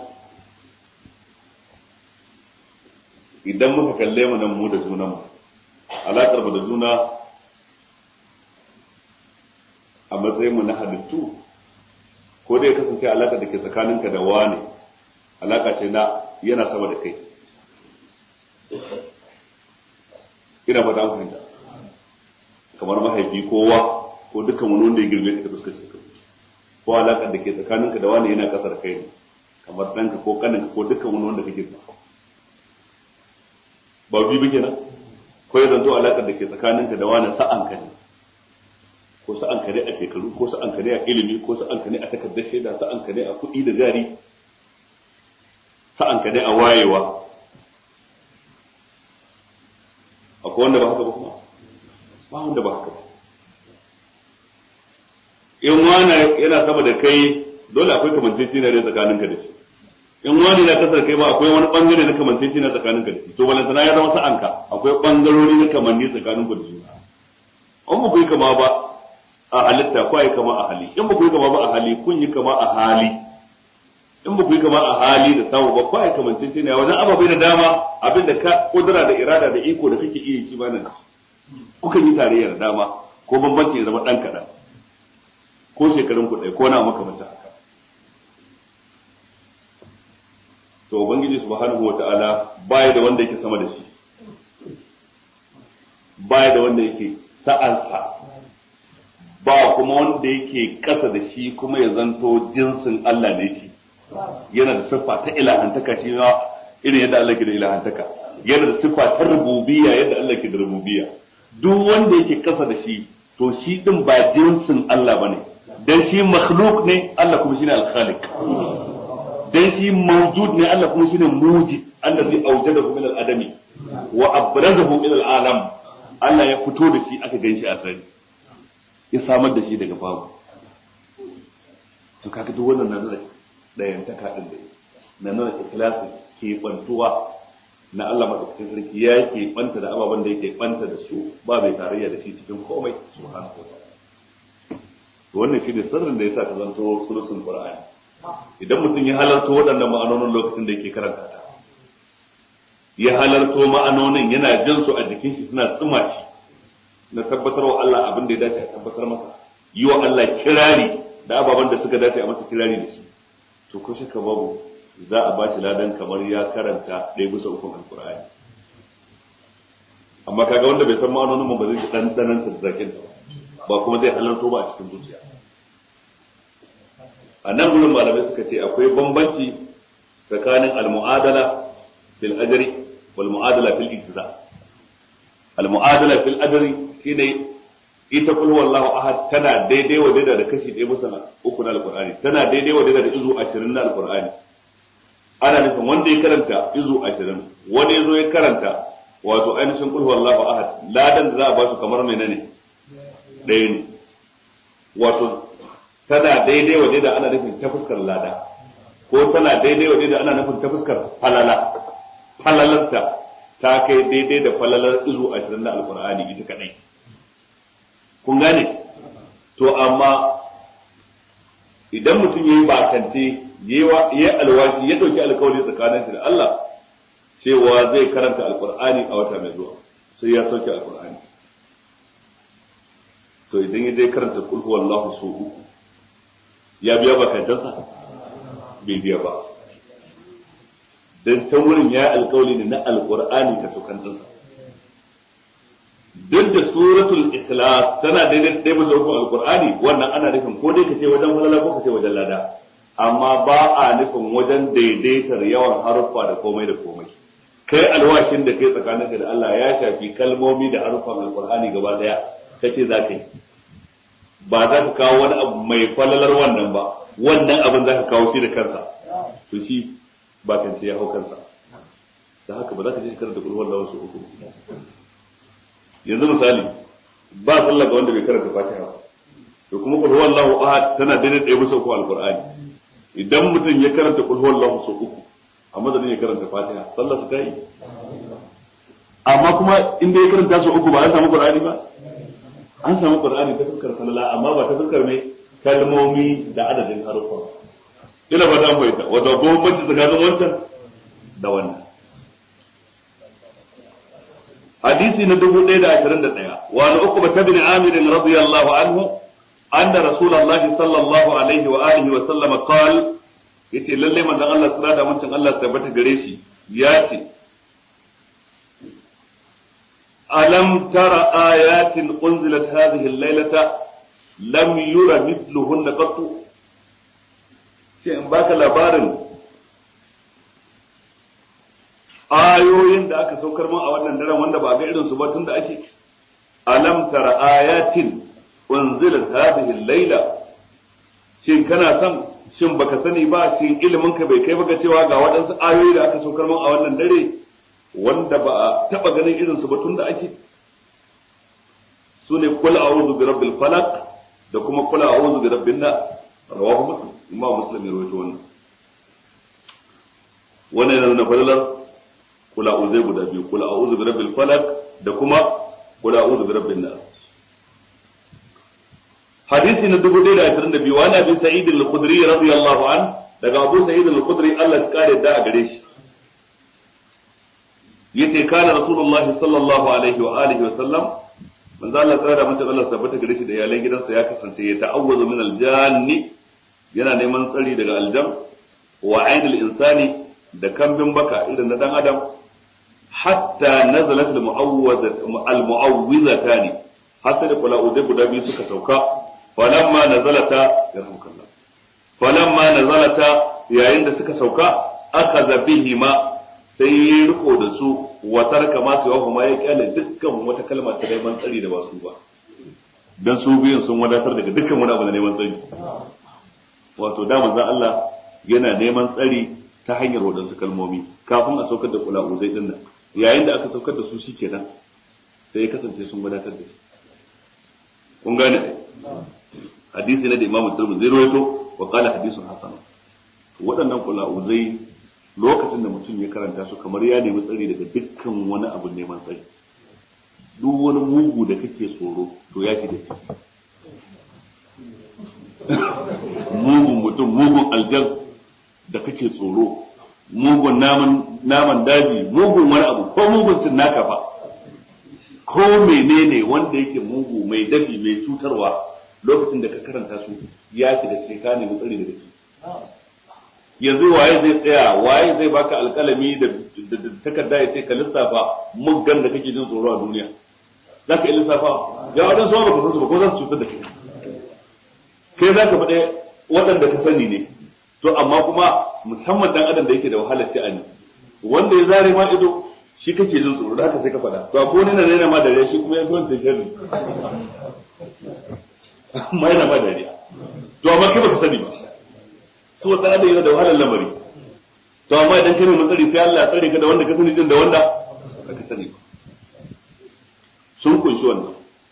idan muka kalle mu nan mu da junan mu alaƙar mu da juna a matsayin mu na halittu ko dai kasance alaƙa da ke tsakaninka da wani alaƙa ce na yana sama da kai ina fata an fahimta kamar mahaifi kowa ko dukkan wani wanda ya girme ka da fuskar shekaru ko alaƙar da ke tsakaninka da wani yana ƙasa da kai ne kamar ɗanka ko ƙaninka ko dukkan wani wanda kake girma ba biyu ba kenan ko ya zanto alaƙar da ke tsakaninka da wani sa'anka ne ko sa'anka ne a shekaru ko sa'anka ne a ilimi ko sa'anka ne a takardar shaida sa'anka ne a kuɗi da jari sa'anka ne a wayewa akwai wanda ba haka ba kuma ba wanda ba haka ba in wani yana sama da kai dole akwai kamanceceniya ne tsakaninka da shi in wani na kasar kai ba akwai wani bangare na kamanceceniya tsakaninka da shi to balantana ya zama sa'anka akwai bangarori na kamanni tsakaninku da juna an ba ku yi kama ba a halitta ko yi kama a hali in ba ku yi kama ba a hali kun yi kama a hali in ba ku yi kama a hali da samu ba ko yi kamanceceniya wajen ababai da dama abinda ka kudura da irada da iko da kake iya yi ba nan kukan yi tarayya da dama ko bambanci ya zama dan kaɗan ko shekarun ku ɗaya ko na makamanta haka to ubangiji subhanahu wata'ala baya da wanda yake sama da shi baya da wanda yake sa'ansa ba kuma wanda yake kasa da shi kuma ya zanto jinsin Allah ne shi yana da siffa ta ilahantaka shi ma irin yadda Allah ke da ilahantaka yana da siffa ta rububiyya yadda Allah ke da rububiyya duk wanda yake kasa da shi to shi din ba jinsin Allah bane dan shi makhluq ne Allah kuma shine al-khaliq dan shi mawjud ne Allah kuma shine mujid allazi awjadahu min al-adami wa abrazahu ila al-alam Allah ya fito da shi aka ganshi a sani ya samar da shi daga babu to kaga duk wannan nan dayan ta kadin da nan nan ikhlasi ke bantuwa na Allah madaukakin sarki ya yake banta da ababen da yake banta da su ba bai tarayya da shi cikin komai subhanahu wa ta'ala wannan shi ne sirrin da yasa ka zanto sulusun qur'ani idan mutum ya halarto waɗannan ma'anonin lokacin da yake karanta ta ya halarto ma'anonin yana jin su a jikin shi suna tsuma shi na tabbatar wa Allah abin da ya dace a tabbatar masa yi wa Allah kirari da ababen da suka dace a masa kirari da shi to ko shakka babu za a ba shi ladan kamar ya karanta ɗaya bisa ukun alqur'ani amma kaga wanda bai san ma'anonin ba zai ji dandanan ta zakin ta ba kuma zai halarto ba a cikin zuciya a nan gurin malamai suka ce akwai bambanci tsakanin al-mu'adala fil ajri wal mu'adala fil ijza al-mu'adala fil ajri shine ita kul wallahu ahad tana daidai wa daidai da kashi 1 bisa 3 na alqur'ani tana daidai wa daidai da izu 20 na alqur'ani ana nufin wanda ya karanta izu 20 wani yazo ya karanta wato ainihin kul wallahu ahad ladan da za a ba su kamar menene ɗaya ne wato tana daidai wa daidai ana nufin ta fuskar lada ko tana daidai wa daidai ana nufin ta fuskar falalarta ta kai daidai da falalar izu 20 na alqur'ani ita kadai kun gane to amma idan mutum yayi bakante yayi alwashi ya dauki alkawari tsakanin shi da Allah cewa zai karanta alqur'ani a wata mai zuwa sai ya sauke alqur'ani to idan ya dai karanta kul huwallahu su uku ya biya bakantansa bai biya ba dan ta wurin ya alkawari ne na alqur'ani ka tukantansa duk da suratul ikhlas tana daidai dai bisa hukun alqur'ani wannan ana nufin ko dai kace wajen falala ko kace wajen lada amma ba a nufin wajen daidaitar yawan haruffa da komai da komai kai alwashin da kai tsakaninka da Allah ya shafi kalmomi da haruffan alqur'ani gaba daya kace za ka yi ba za ka kawo wani abu mai falalar wannan ba wannan abin za ka kawo shi da kansa to shi ba kan ya hau kansa da haka ba za ka je karanta kulhuwar lawan su uku yanzu misali ba sallah ga wanda bai karanta fatiha ba to kuma qul huwallahu ahad tana daidai da bisa uku alqur'ani idan mutum ya karanta qul huwallahu su uku a madadin ya karanta fatiha sallah ta yi amma kuma in dai ya karanta su uku ba an samu qur'ani ba an samu qur'ani ta fuskar sallah amma ba ta fuskar mai kalmomi da adadin harufa ina ba ta bayyana wato bambanci tsakanin wancan da wannan حديث ندبو ليلة 21 وعن عقبة بن عامر رضي الله عنه أن رسول الله صلى الله عليه وآله وسلم قال يتي للي من الله سرادة من شان الله ثبت قريشي ياتي ألم تر آيات أنزلت هذه الليلة لم ير مثلهن قط شيء باك لبارن ayoyin da aka saukar mun a wannan daren wanda ba ga irin su ba tun da ake alam tara ayatin unzilat hadhihi al-laila shin kana san shin baka sani ba shin ilimin ka bai kai baka cewa ga waɗansu ayoyi da aka saukar mun a wannan dare wanda ba a taba ganin irin su ba tun da ake sune qul a'udhu bi rabbil falaq da kuma qul a'udhu bi rabbin nas rawahu muslim imam muslim ya rawaito wannan yana nuna falalar kula uzai guda biyu kula a'udhu bi rabbil falaq da kuma kula a'udhu bi rabbin nas hadisi na 1022 wa nabi sa'id al-khudri radiyallahu an daga abu sa'id al-khudri Allah ya kare da a gare shi yace kana rasulullah sallallahu alaihi wa alihi wa sallam manzo Allah tsara mata Allah tabbata gare shi da iyalan gidansa ya kasance ya ta'awwazu min al-janni yana neman tsari daga aljan wa ainul insani da kambin baka irin na dan adam hatta nazalat al-mu'awwizatani hatta da kula udai guda biyu suka sauka falamma nazalata yayin da suka sauka akaza bihima sai ya riko da su wa tarka ma su yahu ma ya kyale dukkan wata kalma ta neman tsari da ba su ba dan su biyun sun wadatar daga dukkan wani abu da neman tsari wato da manzon Allah yana neman tsari ta hanyar wadansu kalmomi kafin a saukar da kula uzai din nan yayin da aka saukar da su shikenan sai ya kasance sun wadatar da shi kun gane hadisi ne da Imam Tirmidhi rawaito wa qala hadithun hasan waɗannan kula uzai lokacin da mutum ya karanta su kamar ya nemi tsari daga dukkan wani abu neman tsari duk wani mugu da kake tsoro to ya shiga ciki mugun mutum mugun aljan da kake tsoro mugun naman daji mugun wani abu ko mugun cin naka fa ko menene wanda yake mugu mai dafi mai cutarwa lokacin da ka karanta su ya shiga ciki ka nemi tsari daga ciki yanzu waye zai tsaya waye zai baka alkalami da takarda ya ce ka lissafa muggan da kake jin tsoro a duniya za ka yi lissafa ya waɗansu ba ka san su ba ko za su cutar da kai kai za ka faɗe waɗanda ka sani ne to amma kuma musamman dan adam da yake da wahalar sha'ani wanda ya zare ma ido shi kake jin tsoro da haka sai ka faɗa to ko ne na rena ma dariya shi kuma ya fi wanda sharri amma yana ma dariya to amma kai baka sani ba to dan adam yana da wahalar lamari to amma idan kai mai tsari sai Allah ya tsare ka da wanda ka sani din da wanda ka sani ba sun kunshi wannan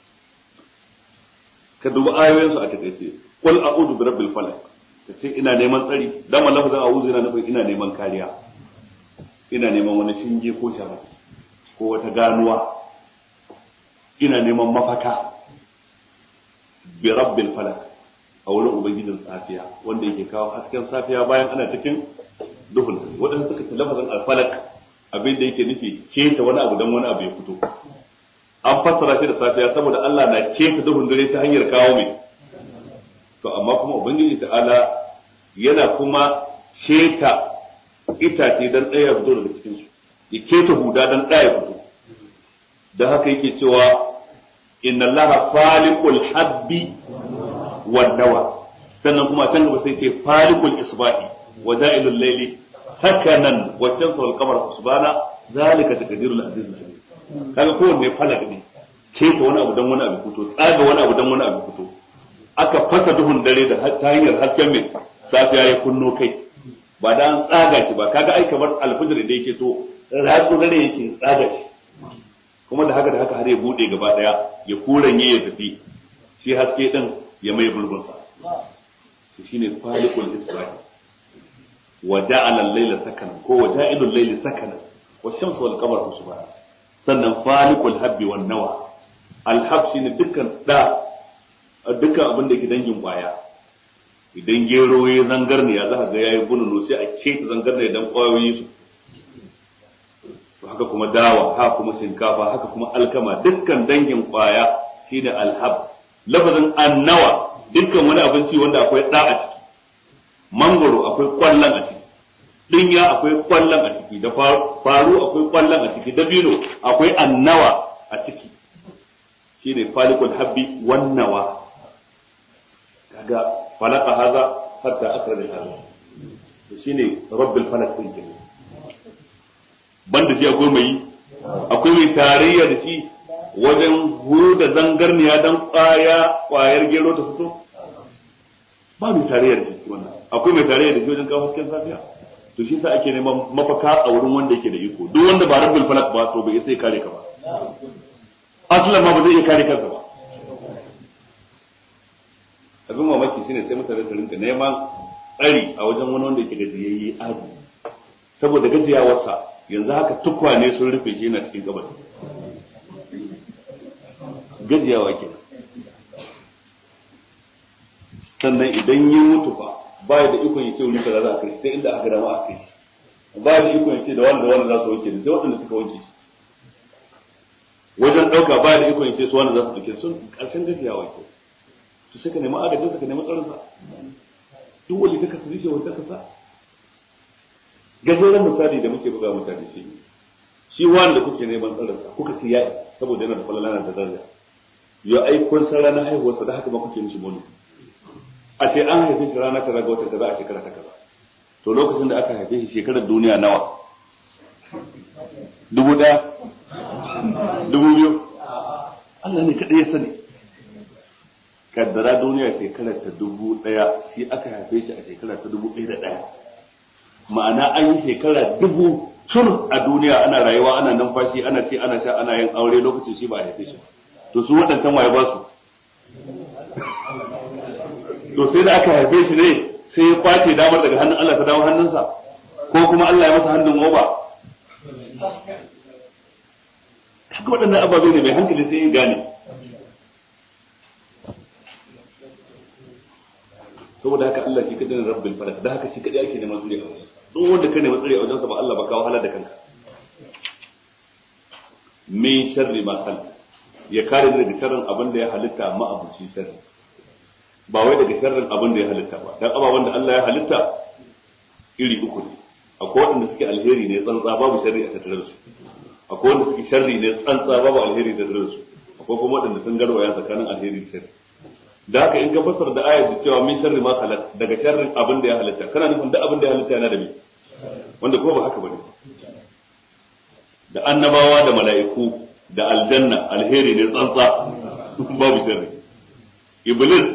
ka dubi ayoyin su a takaice qul a'udhu bi rabbil falaq kace ina neman tsari dan wallahi zan a'udhu ina nufin ina neman kariya ina neman wani shinge ko sharaki ko wata ganuwa ina neman mafaka bi rabbil falaq a wurin ubangijin safiya wanda yake kawo hasken safiya bayan ana cikin duhun wadanda suka lafazin al-falaq abin da yake nufi keta wani abu dan wani abu ya fito an fassara shi da safiya saboda Allah na keta duhun dare ta hanyar kawo mai to amma kuma ubangiji ta'ala yana kuma keta itace dan ɗaya fito daga cikin su ya keta huda dan ɗaya fito dan haka yake cewa inna allaha faliqul habbi wan nawa sannan kuma can gaba sai ce faliqul isbahi wa ja'ilul layli sakanan wa shamsu wal qamara husbana zalika taqdirul aziz alim kaga kowanne falak ne keta wani abu dan wani abu fito tsaga wani abu dan wani abu fito aka fasa duhun dare da ta hanyar hasken mai safiya ya kunno kai ba da an tsaga shi ba kaga ai kamar alfijir da yake to ratsu dare yake tsaga shi kuma da haka har ya bude gaba daya ya kuranye ya tafi shi haske din ya mai bulbul sa shine falikul isbahi wa ja'ala al-layla sakanan ko wa ja'ilul layli sakanan wa shamsu wal qamara husbana sannan falikul habbi wan nawa al-hab shine dukkan abin da ke dangin kwaya idan gero ya zangarniya za ka ga yayi bununu sai a keta zangarniya dan kwayoyi su to haka kuma dawa haka kuma shinkafa haka kuma alkama dukkan dangin kwaya shine alhab lafazin annawa dukkan wani abinci wanda akwai da a ciki mangoro akwai kwallon a ciki dinya akwai kwallon a ciki da faru akwai kwallon a ciki dabino akwai annawa a ciki shine falikul habbi wan nawa kaga falaka haza hatta akhraja haza shine rabbil falaq din kenan banda shi akwai mai tarayya da shi wajen huru da zangarniya dan kwayar gero ta fito ba mai tarayya da shi wannan akwai mai tarayya da shi wajen kawo hasken safiya to shi sa ake neman mafaka a wurin wanda yake da iko duk wanda ba rabbil falaq ba to bai sai kare ka ba aslan ma ba zai iya kare kansa ba abin mamaki shine sai mutane su rinka neman tsari a wajen wani wanda yake gajiyayye azu saboda gajiyawarsa yanzu haka tukwane sun rufe shi yana cikin kabari gajiyawa ke sannan idan yi mutu fa ba da ikon yace wuri kaza za a kai sai inda aka dama a kai ba da ikon yace da wanda za su wanke sai waɗanda suka wanke wajen ɗauka ba da ikon yace su wanda za su ɗauke sun ƙarshen gajiyawa ke to sai ka nemi agajin ka nemi tsaron sa duk wani ka kasance shi wanda ka sa gajeren misali da muke buga mutane shi wanda kuke neman tsaron sa kuka ce yayi saboda yana da falala da daraja ya aikon san ranar haihuwarsa da haka ba kuke mishi bonu a ce an haife shi rana kaza ga wata kaza a shekara ta kaza to lokacin da aka haife shi shekarar duniya nawa 1000 2000 Allah ne kadai ya sani kaddara duniya shekarar ta 1000 shi aka haife shi a shekara ta 1001 ma'ana an yi shekara 1000 tun a duniya ana rayuwa ana numfashi ana ci ana sha ana yin aure lokacin shi ba a haife shi to su waɗancan waye ba su to sai da aka haife shi ne sai ya kwace damar daga hannun Allah ta dawo hannunsa ko kuma Allah ya masa hannun oba haka waɗannan ababe ne mai hankali sai ya gane saboda haka Allah shi kadai ne rabbul falaq da haka shi kadai ake neman tsari a wajen duk wanda ka nemi tsari a wajen sa ba Allah ba ka wahala da kanka min sharri ma khalaq ya kare daga sharrin abin da ya halitta ma abuci sharri ba wai daga sharrin abin da ya halitta ba dan ababan da Allah ya halitta iri uku ne akwai wanda suke alheri ne tsantsa babu sharri a tattare da su akwai wanda suke sharri ne tsantsa babu alheri a tattare da su akwai kuma wanda sun garwaya tsakanin alheri da sharri da haka in ka fassara da ayat da cewa min sharri ma khalaq daga sharrin abin da ya halitta kana nufin da abin da ya halitta yana da me wanda kuma ba haka bane da annabawa da mala'iku da aljanna alheri ne tsantsa babu sharri iblis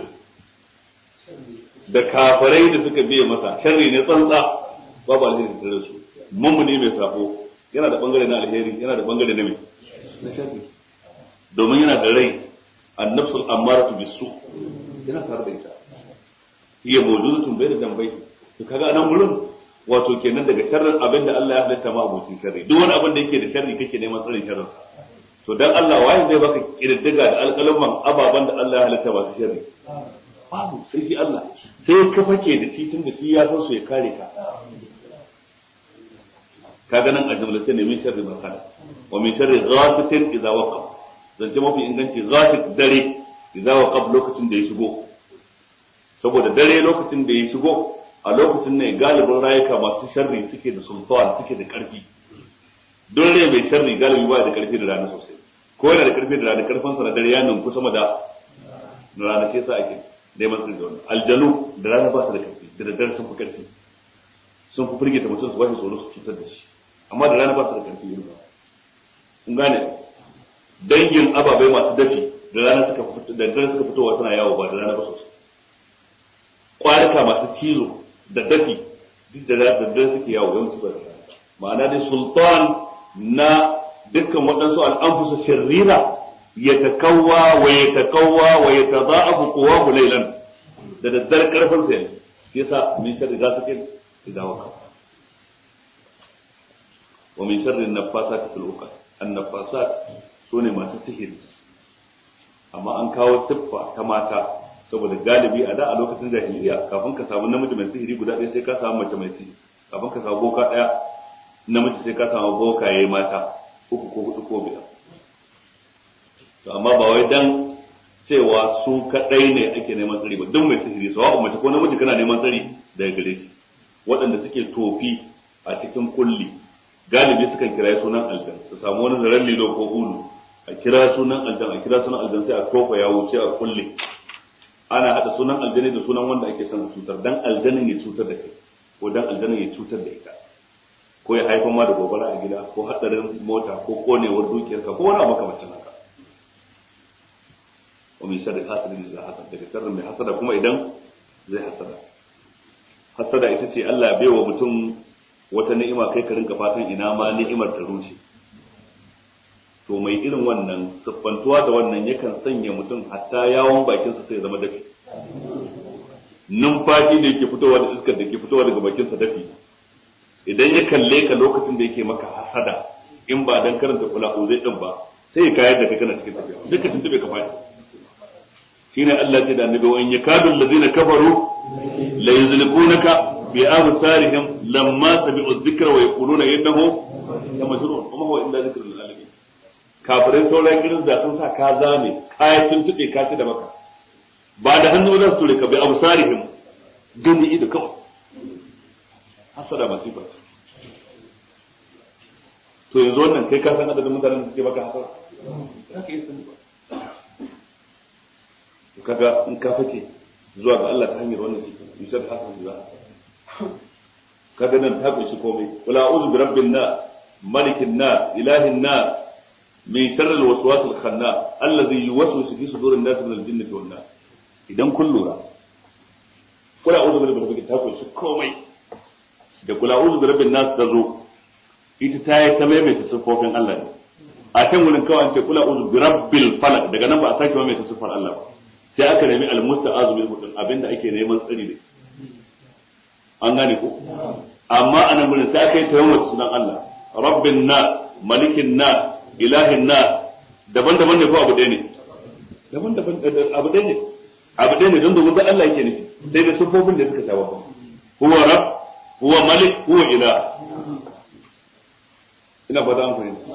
da kafirai da suka biye masa sharri ne tsantsa babu alheri da su mummuni mai safo yana da bangare na alheri yana da bangare na me na sharri domin yana da rai annafsul ammaratu bisu yana tare da ita hiya mawjudatun bayna jambai to kaga anan gurin wato kenan daga sharrin abin da Allah ya halitta ma abokin sharri duk wani abin da yake da sharri kake neman tsarin sharrin sa to dan Allah waye zai baka kididdiga da alƙalaman ababan da Allah ya halitta ba su sharri babu sai shi Allah sai ka fake da shi tun da shi ya san su ya kare ka kaga nan a jumlace ne min sharri ma kana wa min sharri ghasiqin idza waqab zance mafi inganci ghasiq dare idza waqab lokacin da ya shigo saboda dare lokacin da ya shigo a lokacin ne galibin rayuka masu sharri suke da sultan suke da karfi don rai mai sharri galibi ba da karfi da rana sosai ko yana da karfi da rana karfin sa na dare ya ninku sama da rana sai sa ake dai matsin da wannan aljanu da rana ba su da karfi da daddare sun fi karfi sun fi firgita mutum su bashi tsoro su cutar da shi amma da rana ba su da karfi irin ba kun gane dangin ababai masu dafi da rana suka fito da daddare suka fitowa suna yawo ba da rana ba sosai kwarika masu cizo da dafi duk da daddare suke yawo yawanci ba da rana ma'ana dai sultan na dukkan waɗansu al'amfusa shirrira ya takawwa wa ya taza'afu quwwahu laylan da daddare karfin sa yanzu yasa min sharri ghasiqin idza waqa wa min sharri an-naffasati fil uqad an-naffasat sune masu sihiri amma an kawo siffa ta mata saboda galibi a da a lokacin jahiliya kafin ka samu namiji mai sihiri guda ɗaya sai ka samu mace mai sihiri kafin ka samu boka ɗaya namiji sai ka samu bokaye mata uku ko hudu ko biyar to amma ba wai dan cewa su kadai ne ake neman tsari ba duk mai sihiri sawa mace ko namiji kana neman tsari daga gare shi waɗanda suke tofi a cikin kulli galibi sukan kira sunan aljan su samu wani zaren lilo ko ulu a kira sunan aljan sai a tofa ya wuce a kulli ana hada sunan aljani da sunan wanda ake son cutar dan aljanin ya cutar da kai ko dan aljanin ya cutar da ita ko ya haifar ma da gobara a gida ko hadarin mota ko konewar dukiyarka ko wani abu makamancin haka wa min sharri hasidin idza hasad daga sharrin mai hasada kuma idan zai hasada ita ce Allah ya baiwa mutum wata ni'ima kai ka rinka fatan ina ma ni'imar ta rushe to mai irin wannan siffantuwa da wannan yakan sanya mutum hatta yawon bakinsa sai ya zama dafi numfashi da yake fitowa da iskar da ke fitowa daga bakinsa dafi idan ya kalle ka lokacin da yake maka hasada in ba dan karanta kula zai din ba sai ya kayar da kai kana cikin tafiya sai ka tuntube ka fadi shine Allah ya da annabi wa in yakadu allazina kafaru la yuzliqunaka bi absarihim lamma tabi'u dhikra wa yaquluna innahu lamajnun kuma huwa illa dhikrun lil alamin kafirai sauran gidan da sun sa ka zame ka tuntube ka ci da maka ba da hannu za su ture ka bi absarihim gani ido kawai hasada masifa ce to yanzu wannan kai ka san adadin mutanen da suke baka hasada za ka yi sani ba to kaga in ka fake zuwa ga Allah ta hanyar wannan cikin yusuf hasan da za a kaga nan ta kunshi komai wala a'udhu bi rabbin nas malikin nas ilahin nas min sharri al-waswas al-khannas alladhi yuwaswisu fi sudurin nas min al-jinnati wan nas idan kun lura wala a'udhu bi rabbin nas ta kunshi komai da kula uzu da rabbin nas ta zo ita ta yi ta maimaita siffofin Allah ne a can wurin kawai an ce kula uzu bi rabbil falaq daga nan ba a sake maimaita siffar Allah ba sai aka nemi al-musta'azu bil hudun abinda ake neman tsari ne an gane ko amma anan gurin sai aka yi tawammul sunan Allah rabbin na malikin na ilahin na daban-daban ne ko abu ɗaya ne daban-daban abu ɗaya ne abu ɗaya ne don domin da Allah yake nufi sai da siffofin da suka shafa huwa rabb huwa malik huwa ilah ina fata an fahimta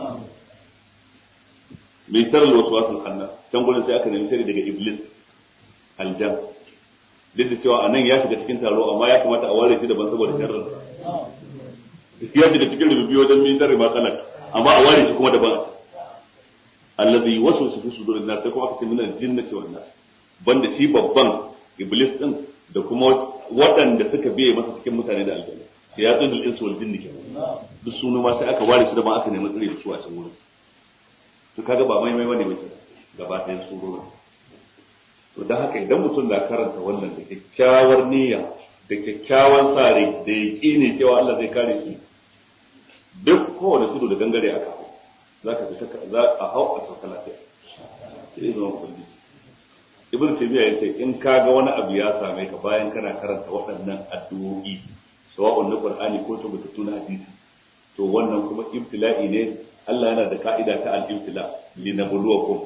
mai sarar waswasul khannas can gurin sai aka nemi shari daga iblis aljan duk da cewa anan ya shiga cikin taro amma ya kamata a ware shi daban saboda sharrin ya shiga cikin rububi wajen mai sharri ma kalak amma a ware shi kuma daban allazi yuwaswisu fi sudurin nas sai kuma aka ce min aljinnati wan nas banda shi babban iblis din da kuma waɗanda suka biye masa cikin mutane da aljanna shayatin al-insu wal jinni kenan duk sunu ma sai aka ware shi daban aka nemi tsare da su a can wurin to kaga ba mai bane wace gaba ɗayan surori to dan haka idan mutum na karanta wannan da kyakkyawar niyya da kyakkyawan sare da yaqini cewa Allah zai kare shi duk kowane tudu da gangare aka hau zaka fita za a hau a sauka lafiya sai zama kulli ibnu taymiya yace in kaga wani abu ya same ka bayan kana karanta waɗannan addu'o'i sawa'un na qur'ani ko tabbatattu na hadisi to wannan kuma ibtila'i ne Allah yana da ka'ida ta al-ibtila linabluwakum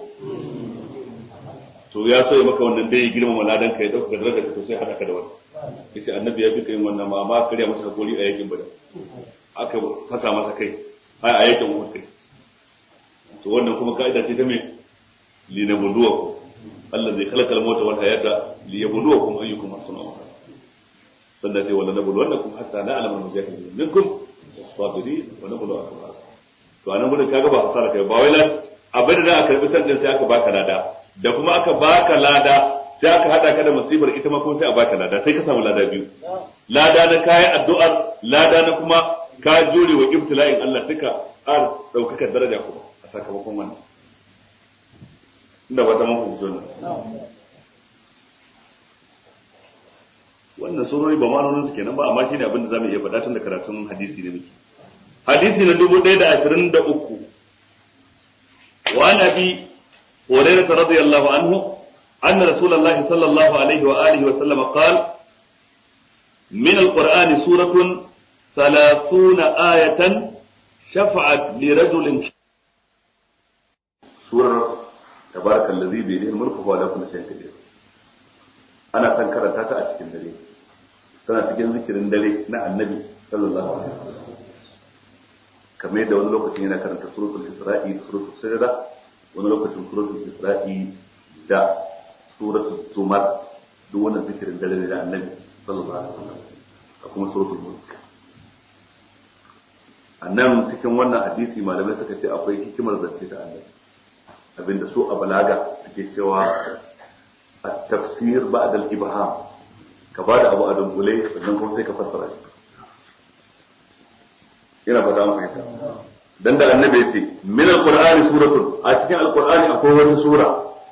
to ya so ya maka wannan dai girmama ladan ka ya dauka darajar ka to sai hada ka da wani yace annabi ya fi kai wannan ma amma kariya masa hakuri a yakin bada aka fasa masa kai a yakin uhud kai to wannan kuma ka'ida ce ta me linabluwakum Allah zai khalaqa al-mauta wal hayata liyabluwakum ayyukum ahsanu amala sannan sai wala nabluwannakum hatta na'lamu al-mujahidin minkum was-sabirin wa nabluwakum to anan gudun kaga ba hasara kai ba wai abin da aka karbi sannan sai aka baka lada da kuma aka baka lada sai aka hada ka da musibar ita ma kuma sai a baka lada sai ka samu lada biyu lada na kai addu'ar lada na kuma ka jure wa ibtila'in Allah duka ar daukaka daraja kuma a sakamakon wannan inda ba ta mun hujjo wannan surori ba ma'anonin su kenan ba amma shine abin da zamu iya faɗa tun da karatun hadisi ne muke hadisi na 1023 wa nabi hurairah radiyallahu anhu anna rasulullah sallallahu alaihi wa alihi wa sallam qala min alqur'ani suratun 30 ayatan shafa'at li rajulin surah tabarakallazi bi yadihi mulku wa la kulli shay'in qadir ana san karanta ta a cikin dare tana cikin zikirin dare na annabi sallallahu alaihi wasallam kamar yadda wani lokacin yana karanta suratul isra'i da suratul sajda wani lokacin suratul isra'i da suratul zumar duk wannan zikirin dare ne da annabi sallallahu alaihi wasallam da kuma suratul mulk annan cikin wannan hadisi malamai suka ce akwai hikimar zance ta annabi abinda su a balaga suke cewa at-tafsir ba'da al-ibham ka bada abu a dunkule sannan kuma sai ka fassara shi ina fata mun fahimta dan da annabi ya ce min al-qur'ani suratun a cikin al-qur'ani akwai wata sura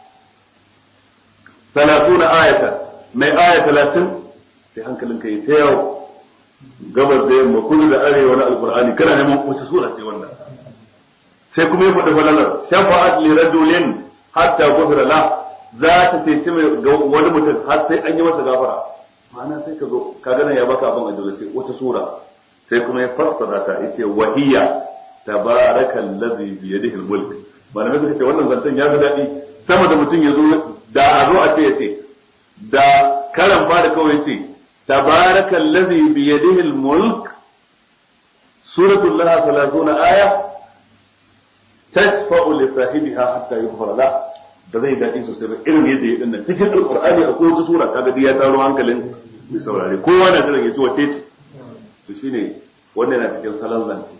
30 ayatan mai aya 30 sai hankalinka ya tayawo gabar da yamma kudu da arewa na al-qur'ani kana neman wace sura ce wannan sai kuma ya faɗi falalar shafa'at li rajulin hatta ghufira la za ta cece wani mutum har sai an yi masa gafara ma'ana sai ka zo ka gana ya baka abin ajiyar sai wata sura sai kuma ya fassara ta yace wahiya tabarakallazi bi yadihi al-mulk malamai suka ce wannan zantan ya ga dadi sama da mutum ya zo da a zo a ce yace da karan fara kawai yace tabarakallazi bi yadihi al-mulk suratul laha 30 aya tashfa'u li sahibiha hatta yughfara la da zai daɗi sosai ba irin yadda ya dinnan cikin alqur'ani akwai wata sura kaga dai ya taro hankalin mai saurare kowa na jiran ya ci wace ce to shine wannan yana cikin salon zance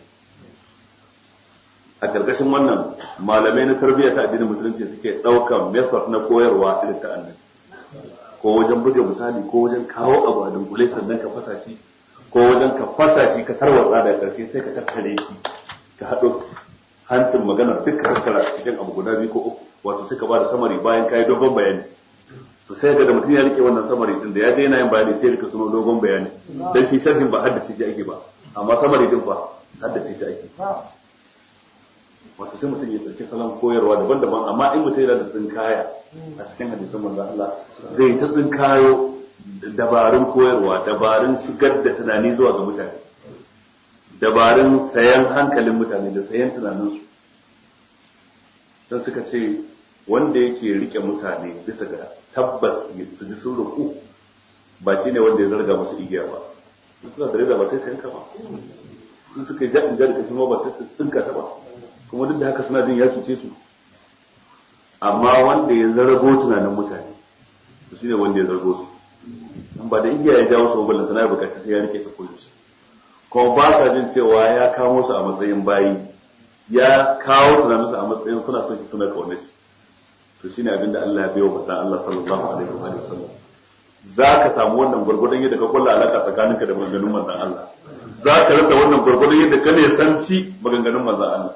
a karkashin wannan malamai na tarbiyya ta addinin musulunci suke ɗaukan method na koyarwa irin ta annabi ko wajen buga misali ko wajen kawo abu a dunkule sannan ka fasa shi ko wajen ka fasa shi ka tarwatsa da karshe sai ka tattare shi ka haɗo hancin maganar duka tattara cikin abu guda biyu ko uku wato suka ba da samari bayan kayi dogon bayani to sai ga da mutum ya rike wannan samari din da ya je yana yin bayani sai rika suno dogon bayani dan shi sharhin ba haddace shi ake ba amma samari din fa haddace shi ake wato sai mutum ya ɗauki salon koyarwa daban-daban amma in mutum yana da tsinkaya a cikin hadisan manzon Allah zai ta tsinkayo dabarun koyarwa, dabarun shigar da tunani zuwa ga mutane, dabarun sayan hankalin mutane da sayan tunaninsu. Don suka ce wanda yake rike mutane bisa ga tabbas su ji sun ruku ba shi ne wanda ya zarga musu igiya ba. Suna da reza ba sai sayan ka ba. Sun suka yi jaɗin jari kashin ba sai su tsinka ta ba. Kuma duk da haka suna jin ya cuce su. Amma wanda ya zargo tunanin mutane shi ne wanda ya zargo su. Ba da igiya ya jawo su ballan sana ya bukaci sai ya rike su koyo su kuma ba sa jin cewa ya kawo su a matsayin bayi ya kawo tunaninsu a matsayin suna son shi suna kaunar shi to shine abin da Allah ya bayo masa Allah sallallahu alaihi wa sallam zaka samu wannan gurgurdan yadda ka kulla alaka tsakaninka da maganganun manzon Allah zaka rasa wannan gurgurdan yadda ka ne sanci maganganun manzon Allah.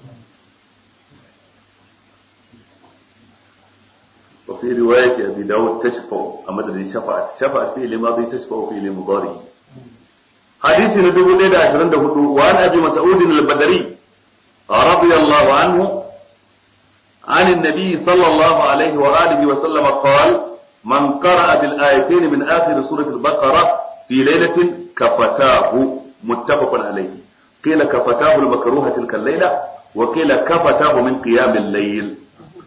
وفي رواية أبي داود تشفع أمد شفعت فيه لماضي تشفع فيه لمضاري حديث ندب ليلة عشرين دهدو وعن أبي مسعود البدري رضي الله عنه عن النبي صلى الله عليه وآله وسلم قال من قرأ بالآيتين من آخر سورة البقرة في ليلة كفتاه متفق عليه قيل كفتاه المكروه تلك الليلة وقيل كفتاه من قيام الليل.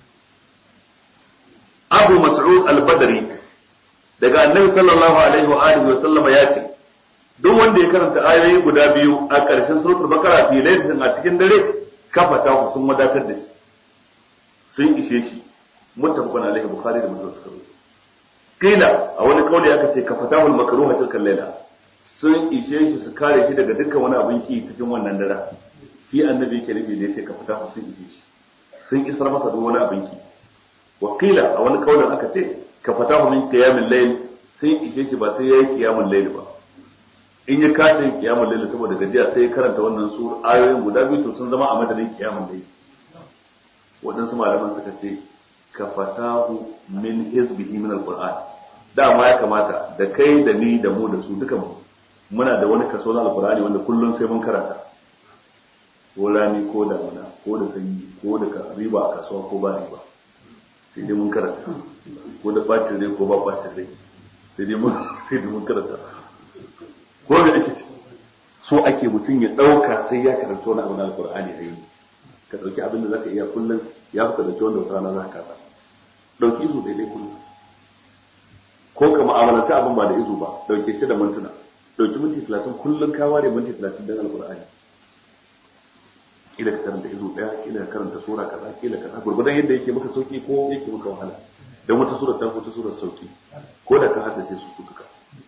Abu Mas'ud al-Badri daga Annabi sallallahu alaihi wa alihi wa sallam ya ce duk wanda ya karanta ayoyi guda biyu a ƙarshen suratul Baqara fi laylatin a cikin dare kafata sun wadatar da shi sun ishe shi muttafaqun alaihi Bukhari da Muslim suka rubuta kila a wani kauli aka ce kafatahul makruha tilkal layla sun ishe shi su kare shi daga dukkan wani abin ki cikin wannan dare shi annabi yake nufi da yace kafatahu sun ishe shi sun isar masa duk wani abin ki wakila a wani kaulin aka ce ka fatahu min qiyamil layl sai ishe shi ba sai yayi qiyamul layl ba in ya kasa yin qiyamul layl saboda gajiya sai ya karanta wannan sur ayoyin guda biyu to sun zama a madadin qiyamul layl wadansu malaman suka ce ka fatahu min hizbihi min alquran dama ya kamata da kai da ni da mu da su dukan mu muna da wani kaso na alqurani wanda kullum sai mun karanta ko rani ko damuna ko da sanyi ko da riba a kasuwa ko ba riba sai dai mun karanta ko da bacin rai ko ba bacin rai sai dai mun karanta ko da ake so ake mutum ya dauka sai ya karanta wani abu na alqur'ani a yi ka dauki abin da zaka iya kullum ya fi da wanda wata rana zaka kasa dauki izu daidai kullum ko ka mu'amalanta abin ba da izu ba dauke shi da mintuna dauki minti 30 kullum ka ware minti 30 dan alqur'ani kila ka karanta izu daya kila ka karanta sura kaza kila kaza gurgudan yadda yake maka sauki ko yake maka wahala dan wata sura ta wata sura sauki ko da ka haddace su duka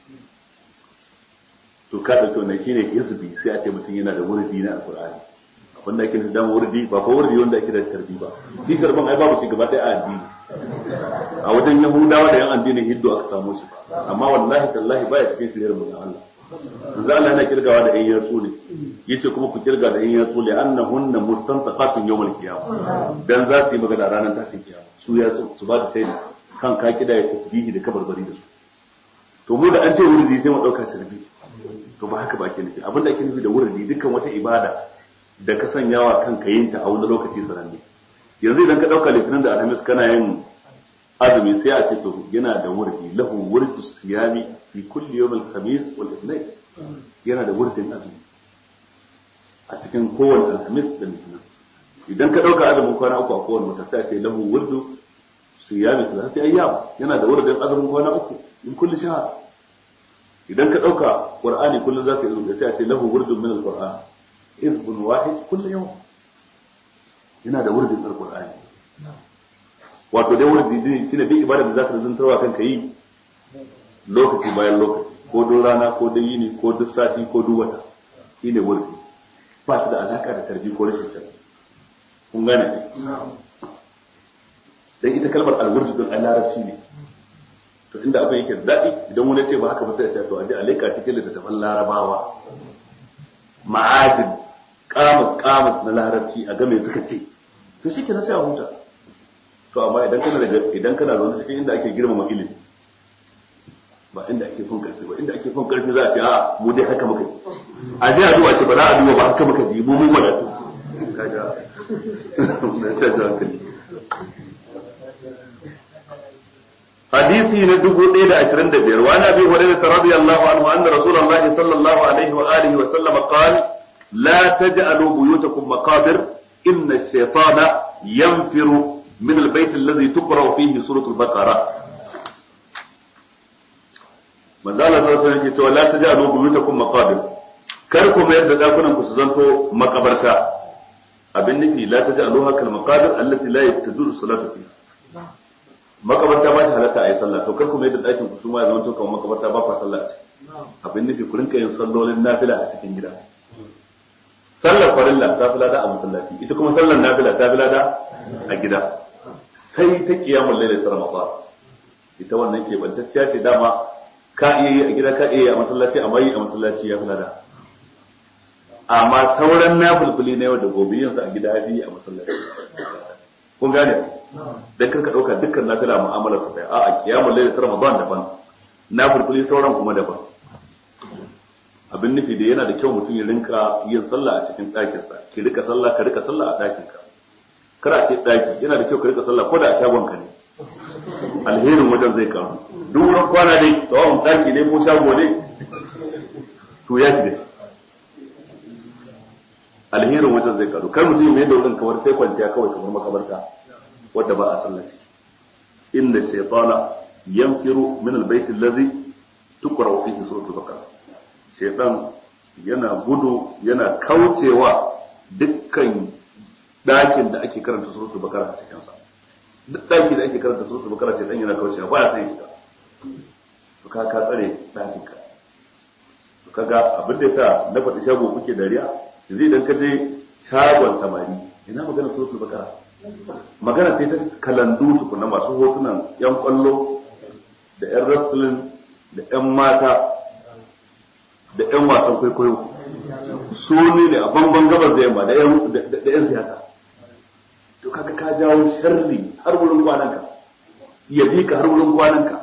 to ka dauki wannan shine hizbi sai a ce mutum yana da wurdi na alqur'ani abin da ake da wurdi ba ko wurdi wanda ake da tarbi ba shi tarban ai babu shi gaba daya a addini a wajen yahudawa da yan addinin hindu aka samu shi amma wallahi tallahi baya cikin sirrin mu Allah manzo Allah yana kirgawa da ayyan yatsu ne yace kuma ku kirga da ayyan yatsu li annahunna mustantaqatun yawmal qiyamah dan za su yi magana ranar tashin kiyama su ya su ba da shaida kan ka kida ya tasbihi da kabarbari da su to mu da an ce wurdi sai mu dauka shirbi to ba haka ba ke nufi abinda ake nufi da wurdi dukkan wata ibada da ka sanyawa kanka yin ta a wani lokaci sananne yanzu idan ka dauka litinin da alhamis kana yin azumi sai a ce to yana da wurdi lahu wurdu siyami fi kulli yawm al-khamis wal ithnain yana da wurdin azumi a cikin kowane alhamis da litinin idan ka dauka azumin kwana uku a kowane wata sai ce lahu wurdu siyami thalathati ayyam yana da wurdin azumin kwana uku in kulli shahr idan ka dauka qur'ani kullun zaka yi sai ce lahu wurdun min al-qur'an izbun wahid kulli yawm yana da wurdin al-qur'ani wato dai wurdi shine duk ibada da zaka zantarwa kanka yi lokaci bayan lokaci ko don rana ko don yini ko duk sati ko duk wata shine wurdi ba su da alaka da tarbi ko rashin tarbi kun gane dan ita kalmar al-wurdi don al-larabci ne to inda abin yake daɗi idan wani ce ba haka ba sai ya ce to aje alaka cikin littattafan larabawa ma'ajin kamus na larabci a game suka ce to shi ke na sai a huta to amma idan kana zaune cikin inda ake girmama ilimi ba inda ake fin karfi ba, inda ake fin karfi za a ce a mu dai haka muka yi, a je a duba ce ba za a duba ba haka muka ji mu mun wadatu kaga na ce da hankali. hadisi na 1025 wa nabi hurairah radiyallahu anhu anna rasulullahi sallallahu alaihi wa alihi wa sallam qala la taj'alu buyutakum maqabir inna ash-shaytana yanfiru min al-bayt alladhi tuqra fihi suratul baqara. manzo Allah sallallahu alaihi wasallam ce la taj'alu buyutakum maqabir, kar ku mayar da dakunan ku su zanto makabarta. abin nufi la taj'alu hakal maqabir allati la yaftaduru salatu fiha, makabarta ba ta halatta a yi sallah, to kar ku mayar da dakin ku su ma ya zanto kamar makabarta ba fa sallah ce. abin nufi ku rinka yin sallolin nafila a cikin gida. sallar farilla ta fila da a masallaci, ita kuma sallar nafila ta fila da a gida. sai ta kiyamul layl ta ramadan, ita wannan ke bantacciya ce, dama ka iya yi a gida ka iya yi a masallaci, amma yi a masallaci ya fila da. amma sauran nafilfili na yau da gobe yin sa a gida ya fi a masallaci. kun gane dan karka dauka dukkan nafila mu'amalar su a kiyamul layl ta ramadan daban, nafilfili sauran kuma daban. abin nufi da yana da kyau mutum ya rinka yin sallah a cikin ɗakinsa, ki rika sallah ka rika sallah a ɗakinka, kar a ce ɗaki, yana da kyau ka rika sallah ko da a shagonka ne, alherin wajen zai karu. duk wurin kwana dai tsawon ɗaki ne ko shago ne to ya ci da shi, alherin wajen zai karu. kar mutum mai da wurin kamar sai kwanciya kawai kamar makabarta wadda ba a sallah shi. inda shaytana yanfiru min albayt allazi tuqra fihi suratul baqara, shaytan yana gudu yana kaucewa dukkan dakin da ake karanta suratul baqara a cikin sa. duk daki da ake karanta suratul baqara shaytan yana kaucewa ba ya sai shi to ka tsare dakin ka. to kaga abin da yasa na faɗi shago kuke dariya, yanzu idan ka je shagon samari ina magana suratul baqara, magana sai ta kalandu tukuna masu hotunan yan kwallo da yan wrestling da yan mata da ƴan wasan kwaikwayo, su ne a bangon gabas da yamma da ƴan siyasa. to kaga ka jawo sharri har wurin kwananka, ya bi ka har wurin kwananka.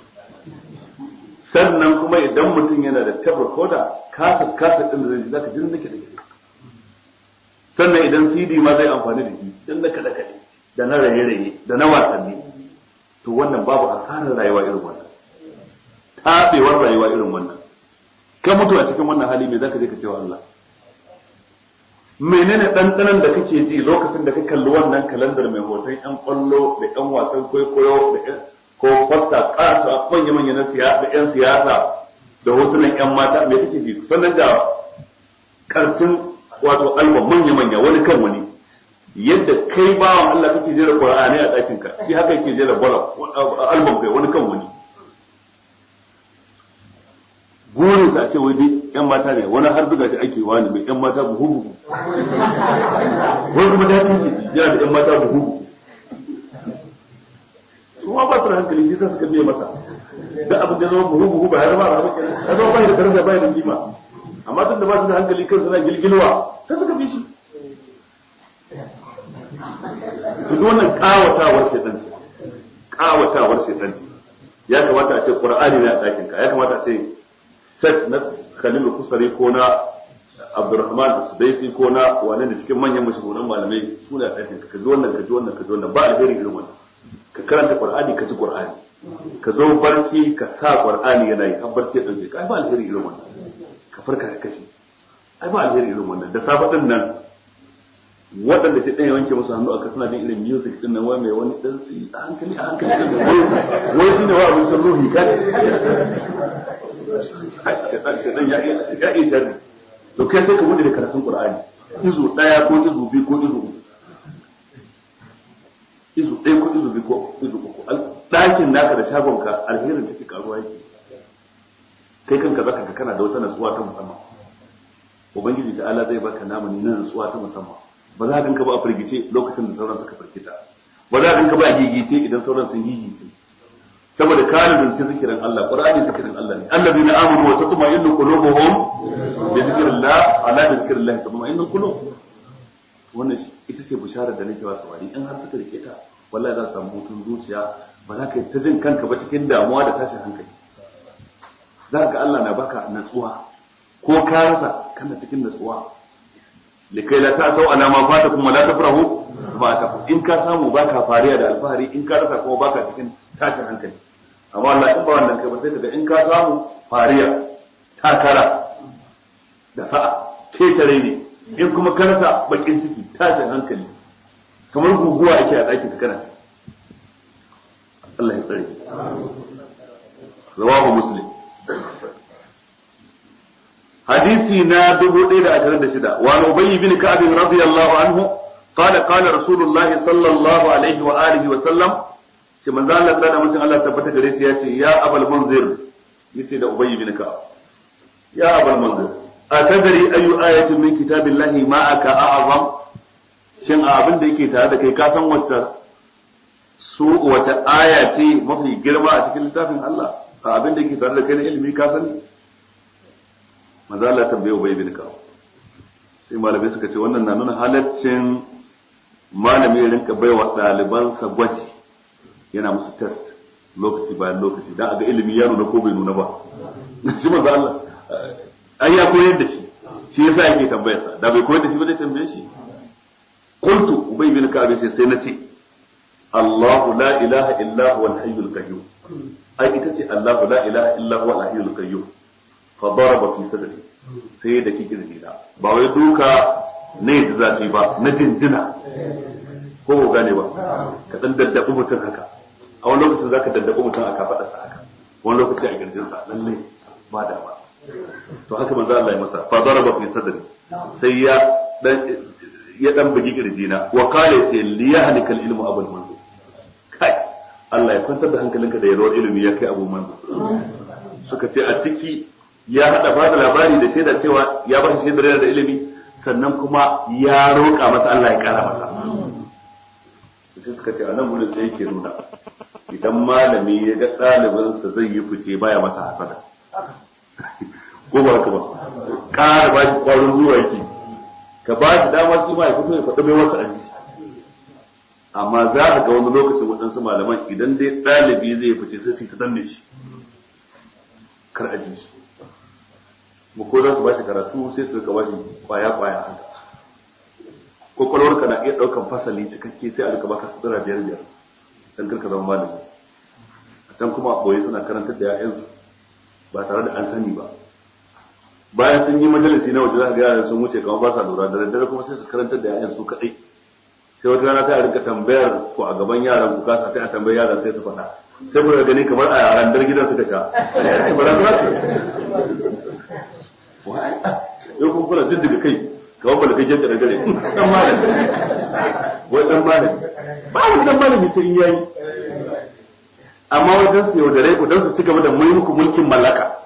sannan kuma idan mutum yana da tape recorder, kasa din da zai ji zaka jin nake da ke. sannan idan CD ma zai amfani da shi, din da kada kade da na raye-raye da na wasanni, to wannan babu hasarar rayuwa irin wannan, tabewar rayuwa irin wannan. ka mutu a cikin wannan hali me zaka je ka ce wa Allah? menene dandanan da kake ji lokacin da ka kalli wannan kalandar mai hoton yan kwallo da yan wasan kwaikwayo da ko fasta kasa manya manya na siyasa da yan siyasa da hotunan yan mata, me kake ji? sannan da kartin wato album manya manya wani kan wani, yadda kai bawan Allah kake jera Qur'ani a ɗakin ka, shi haka yake jera album kai wani kan wani. gurin sa ce wai dai yan mata ne, wani har buga shi ake wani mai yan mata buhu buhu, wani kuma dadi ne yana da yan mata buhu buhu. su ma ba su da hankali, shi sa suka biye masa da abin da zama buhu buhu ba ya zama a kenan, ya zama bai da karanta bai da kima. amma tun da ba su da hankali kan suna gilgilwa sai suka bi shi. duk wannan kawatawar shaitan ce. ya kamata a ce Qur'ani ne a ɗakin ka, ya kamata a ce set na Khalil Kusari ko na Abdurrahman Sudaisi ko na wane da cikin manyan mashahuran malamai suna ɗakin ka ji wannan ka ji wannan ka ji wannan, ba alheri irin wannan. ka karanta Qur'ani ka ji Qur'ani, ka zo barci ka sa Qur'ani yana yi har barci ya dauke ka, ai ba alheri irin wannan. ka farka ka kashe, ai ba alheri irin wannan. da safa din nan waɗanda ce ɗaya wanke musu hannu aka suna jin irin music din nan wai mai wani dan a hankali wai shine wa abin san ruhi ka shaitan ya iya sharri. to kai sai ka bude da karatun Qur'ani, izu ɗaya ko izu biyu ko izu uku, izu ɗaya ko izu biyu ko izu uku, ɗakin naka da shagonka alherin ciki karuwa yake. kai kanka zaka ga kana da wata nasuwa ta musamman, ubangiji ta Allah zai baka namani na nasuwa ta musamman. ba za ka ba a firgice lokacin da sauran suka firgita, ba za ka ba a gigice idan sauran sun gigice, saboda kalibin ci zikirin Allah. Qur'ani zikirin Allah ne. allazina amanu wa tatma'innu qulubuhum bi zikrillah, ala bi zikrillah tatma'innu qulub. wannan ita ce bisharar da nake wa sawari, in har suka rike ta wallahi za su samu hutun zuciya, ba za ka yi ta jin kanka ba cikin damuwa da tashin hankali. za ka Allah na baka natsuwa ko ka rasa kana cikin natsuwa likai la ta'sau ala ma fatakum wa la tafrahu ba ta in ka samu baka fariya da alfahari in ka rasa kuma baka cikin tashin hankali amma Allah in ba wannan kai ba sai kaga in ka samu fariya takara da sa'a ketare ne in kuma ka rasa bakin ciki tashin hankali kamar guguwa ake a ɗakin kana Allah ya tsare rawahu muslim حديثي نا دبو ديدا أجرد شدا وعن أبي بن كعب رضي الله عنه قال قال رسول الله صلى الله عليه وآله وسلم كما قال لك لنا من الله ثبت جريسياتي يا أبا المنذر يسيد أبي بن كعب يا أبا المنذر أتدري أي آية من كتاب الله معك أعظم shin abin da yake tare da kai ka san wata aya ce mafi girma a cikin littafin Allah abin da yake tare da kai na ilimi ka sani maza Allah tambaye Ubay bin Ka'ab sai malamai suka ce wannan na nuna halaccin malami ya rinka baiwa ɗalibansa gwaji yana musu test lokaci bayan lokaci dan aga ilimi ya nuna ko bai nuna ba shi maza Allah ai ya koyar da shi yasa yake tambayar sa da bai koyar da shi ba zai tambaye shi qultu Ubay bin Ka'ab sai nace Allahu la ilaha illa huwa al-hayyul qayyum ai ita ce Allahu la ilaha illa huwa al-hayyul qayyum فضرب في صدري sai da kike zina ba wai duka ne da zafi ba na jinjina ko ba gane ba ka dan daddabu mutum haka a wani lokacin zaka daddabu mutum a kafadarsa haka wani lokaci a girjinsa lalle ba da ba to haka manzo Allah ya masa fa daraba fi sadri sai ya dan bugi kirjina wa qala sai li yahnika al ilmu abul manzur kai Allah ya kwantar da hankalinka da yalwar ilimi ya kai abu manzur suka ce a ciki ya hada ba da labari da shaida cewa ya ba shi shaidar da ilimi sannan kuma ya roƙa masa Allah ya kara masa sai suka ce a nan gurin sai yake nuna idan malami ya ga ɗalibinsa zai yi fice baya masa hasada ko ba haka ba ƙara ba shi ƙwarin zuwa yake ka ba shi dama shi ma ya fito ya faɗa mai wasu aji amma za a ga wani lokacin waɗansu malaman idan dai ɗalibi zai fice sai su ta danne shi kar aji shi mu ko za su ba shi karatu sai su rika ba shi kwaya-kwaya haka kwakwalwarka na iya ɗaukan fasali cikakke sai a rika baka sutura biyar dan karka zama malami a can kuma boye suna karantar da ya'yansu ba tare da an sani ba bayan sun yi majalisi na waje za ga yaran sun wuce kamar ba sa lura da daddare kuma sai su karantar da ya'yan su kaɗai sai wata rana sai a rika tambayar ku a gaban yaran ku kasa sai a tambayi yaran sai su faɗa sai ku gani kamar a yaran dar gidan suka sha yau kun kula diddiga kai kawai bala kai janta da dare dan malami wai dan malami ba wani dan malami sai yayi amma wajen su yaudare ku dan su ci gaba da muku mulkin mallaka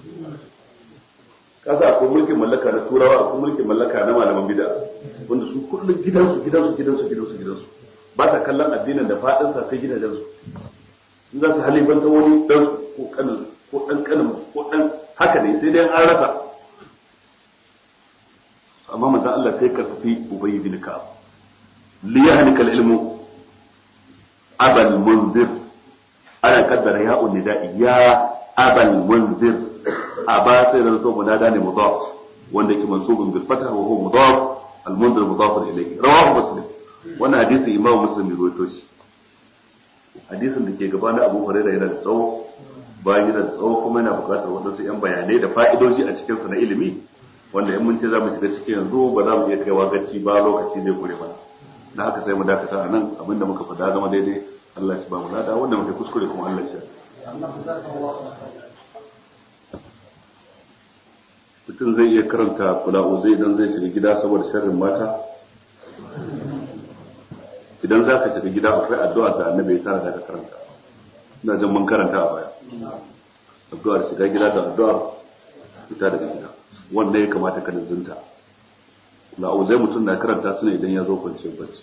kasa akwai mulkin mallaka na turawa akwai mulkin mallaka na malaman bid'a wanda su kullum gidansu ba ta kallon addinin da fadin sa sai gidajen su in za su halifanta wani dan ko kanin ko dan kanin ko dan haka ne sai dai an rasa amma manzon Allah sai karfafi Ubay bin Ka'ab li yahnika al-ilmu abal munzir ana kaddara ya nida'i ya abal munzir aba sai da to munada ne mudaf wanda yake mansubun bil fatah wa huwa mudaf al-munzir mudaf ilayhi rawahu muslim wannan hadisi imam muslim ya rawaito shi hadisin da ke gaba na Abu Hurairah yana da tsawo bayan yana da tsawo kuma yana buƙatar wadansu yan bayanai da fa'idoji a cikin sa na ilimi wanda in mun ce za mu shiga cikin yanzu ba za mu iya kaiwa gaci ba lokaci zai kure mana na haka sai mu dakata a nan abinda muka faɗa zama daidai Allah shi ba mu lada wanda muke kuskure kuma Allah shi mutum zai iya karanta kula'u zai idan zai shiga gida saboda sharrin mata idan za ka shiga gida akwai addu'a da annabi ya tara da ka karanta ina jin mun karanta a baya addu'ar shiga gida da addu'ar fita daga gida wanda ya kamata ka nazunta la'uzai mutum na karanta su ne idan ya zo kwanciyar bacci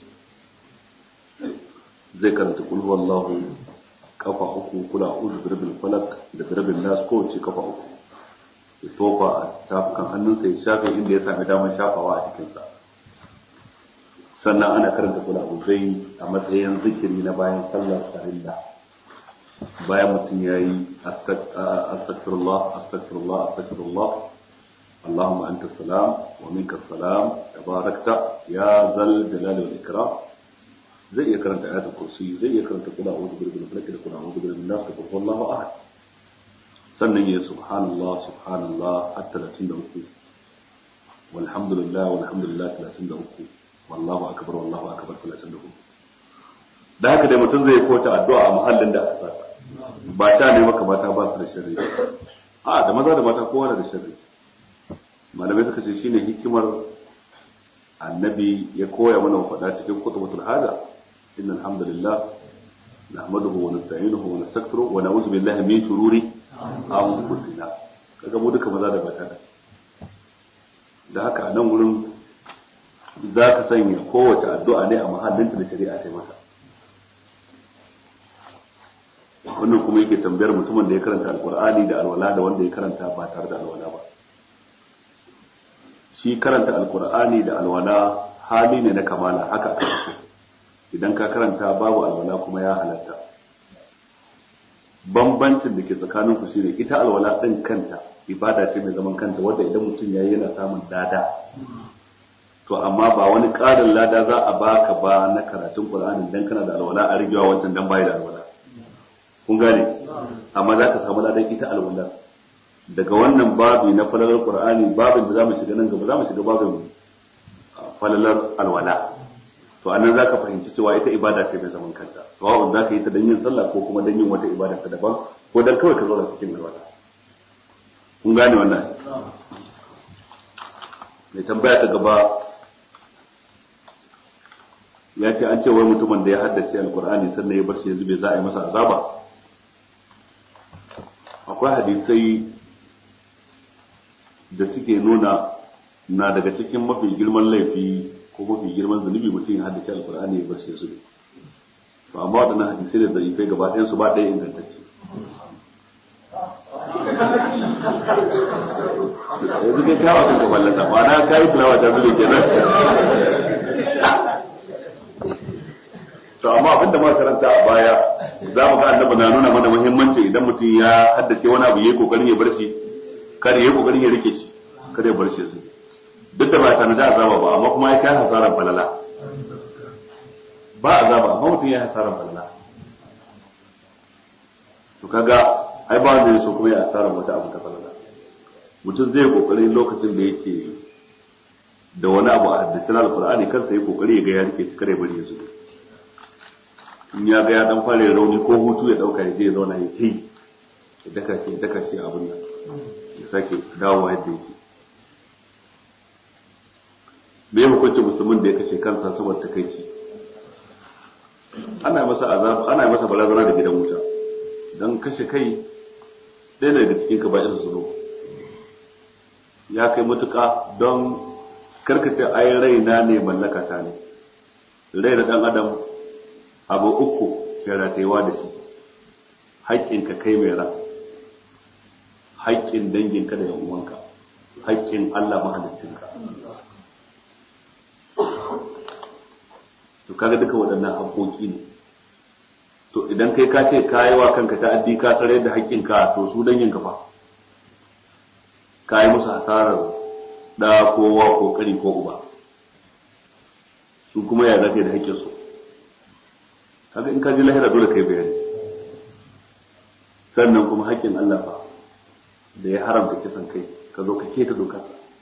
zai karanta kul huwallahu kafa uku kula a'udhu birabbil falaq da birabbil nas ko ce kafa uku ya tofa a tafukan hannunsa ya shafe inda ya sami damar shafawa a cikinsa sannan ana karanta kula a'udhai a matsayin zikiri na bayan sallar farilla bayan mutum ya yi astaghfirullah Allahumma anta salam wa minka salam tabarakta ya zal jalali wal ikram zai iya karanta ayatul kursi zai iya karanta kula a'udhu bi rabbil falaq da kula a'udhu bi rabbin nas da kul huwallahu ahad sannan ya subhanallah har 33 walhamdulillah 33 wallahu akbar 34 da haka dai mutum zai kota addu'a a mahallin da aka saka ba ta ne maka mata ba su da sharri da maza da mata kowa da sharri malamai suka ce shine hikimar annabi ya koya mana faɗa cikin kutubatul hada innal hamdalillah nahmaduhu wa nasta'inuhu wa nastaghfiruh wa na'udzu billahi min shururi anfusina kaga mu duka maza da mata da haka a nan wurin za ka sanya kowace addu'a ne a mahallinta da shari'a ta mata wannan kuma yake tambayar mutumin da ya karanta alkur'ani da alwala da wanda ya karanta ba tare da alwala ba shi karanta alkur'ani da alwala hali ne na kamala haka aka so idan ka karanta babu alwala kuma ya halatta bambancin da ke tsakanin ku shine ita alwala din kanta ibada ce mai zaman kanta wanda idan mutum yayi yana samun lada to amma ba wani ƙarin lada za a baka ba na karatun qur'ani dan kana da alwala a rigewa wancan dan bai da alwala kun gane amma za ka samu ladan ita alwala daga wannan babi na falalar qur'ani babin da zamu shiga nan gaba zamu shiga babin falalar alwala to anan zaka fahimci cewa ita ibada ce mai zaman kanta sawa'un zaka yi ta dan yin sallah ko kuma dan yin wata ibada ta daban ko dan kawai ka zauna cikin alwala kun gane wannan mai tambaya ta gaba ya ce an ce wai mutumin da ya haddace alqur'ani sannan ya bar shi yanzu bai za a yi masa azaba akwai hadisai da suke nuna na daga cikin mafi girman laifi ko mafi girman zunubi mutum ya haddace alkur'ani ya bar shi su to amma waɗannan hadisai da zaifai gaba ɗayan su ba ɗaya ingantacce yanzu kai kawo kan ka ballata ba na kayi tilawa ta zube kenan to amma abinda ma karanta a baya za mu ga annabi na nuna mana muhimmanci idan mutum ya haddace wani abu yayi kokarin ya bar shi kada yayi kokarin ya rike shi kada ya bar shi su duk da ba ta da azaba ba amma kuma ya kai hasaran falala ba azaba amma mutum ya hasaran falala to kaga ai ba wanda ya so kuma ya hasaran wata abu ta falala mutum zai kokari lokacin da yake da wani abu a haddace alqur'ani kansa yayi kokari ya ga ya rike shi kada ya bari ya zuba in ya ga ya dan fara rauni ko hutu ya dauka ya je ya zauna ya yi ya daka shi abin nan ya sake dawowa yadda yake me ya hukunci musulmin da ya kashe kansa saboda takeici ana masa azab ana masa barazana da gidan wuta dan kashe kai ɗaya daga cikin kaba'ir zuru ya kai mutuka don karkace ai raina ne mallaka ta ne rai da dan adam abu uku ke ratayewa da shi haƙƙinka kai mai ran haƙƙin danginka da yan uwanka haƙƙin Allah mahaliccinka to kaga duka waɗannan haƙƙoƙi ne to idan kai ka ce ka yi wa kanka ta'addi ka tsare da haƙƙinka to su danginka fa ka yi musu hasarar da kowa ko kari ko uba su kuma ya zaka da haƙƙinsu kaga in ka ji lahira dole kai bayani sannan kuma haƙƙin Allah fa da ya haramta kisan kai ka zo ka keta dokar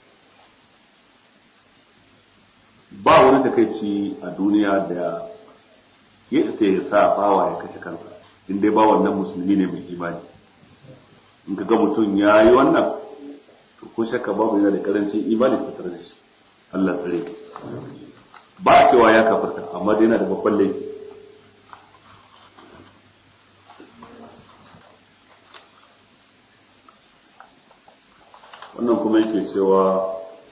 ba wani takeici a duniya da ya isa ya sa bawa ya kashe kansa in dai ba wannan musulmi ne mai imani in ka ga mutum ya yi wannan to ko shakka babu yana da karancin imani fitar da shi Allah tsare ba a cewa ya kafarta amma dai yana da babban laifi wannan kuma yake cewa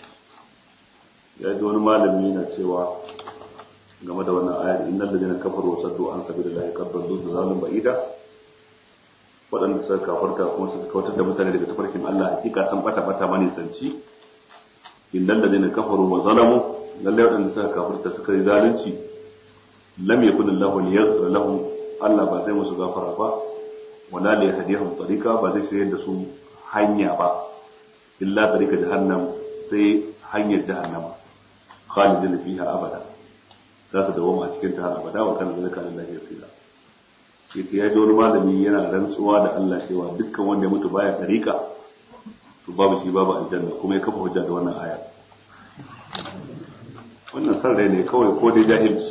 ya ji wani malami na cewa game da wannan ayar innal ladina kafaru wa saddu an sabilillahi qad dallu dalalan ba'ida wadanda suka kafarta kuma suka kautar da mutane daga tafarkin Allah hakika san bata mani sanci innal ladina kafaru wa zalamu lalle wadanda suka kafarta suka yi zalunci lam yakun Allahu liyaghfir lahum Allah ba zai musu gafara ba wala li yahdihum tariqa ba zai shirye da su hanya ba illa tariqa jahannam sai hanyar jahannama khalidina fiha abada za su dawo a cikin ta har abada wa kana zalika lillahi yasira yace ya ji wani malami yana rantsuwa da Allah cewa dukkan wanda ya mutu baya tariqa to babu shi babu aljanna kuma ya kafa hujja da wannan aya wannan san rai ne kawai ko dai jahilci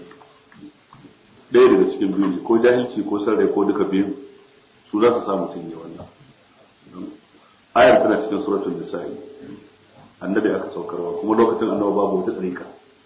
ɗaya daga cikin biyu ne ko jahilci ko san rai ko duka biyu su za su samu cinye wannan ayar tana cikin suratul nisa'i annabi aka saukarwa kuma lokacin annabi babu wata tsarika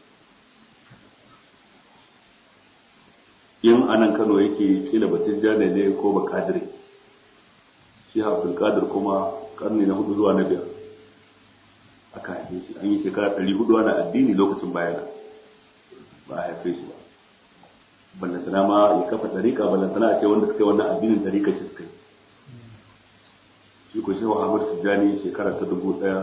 in anan Kano yake kila batun jane ne ko ba kadiri shi Abdul Qadir kuma karni na 4 zuwa na 5 aka haife shi an yi shekara 400 ana addini lokacin bayana ba a haife shi ba ballantana ma ya kafa tarika ballantana a ce wanda suka yi wannan addinin tarika shi suka yi shi ko shi Muhammad Tijjani shekara ta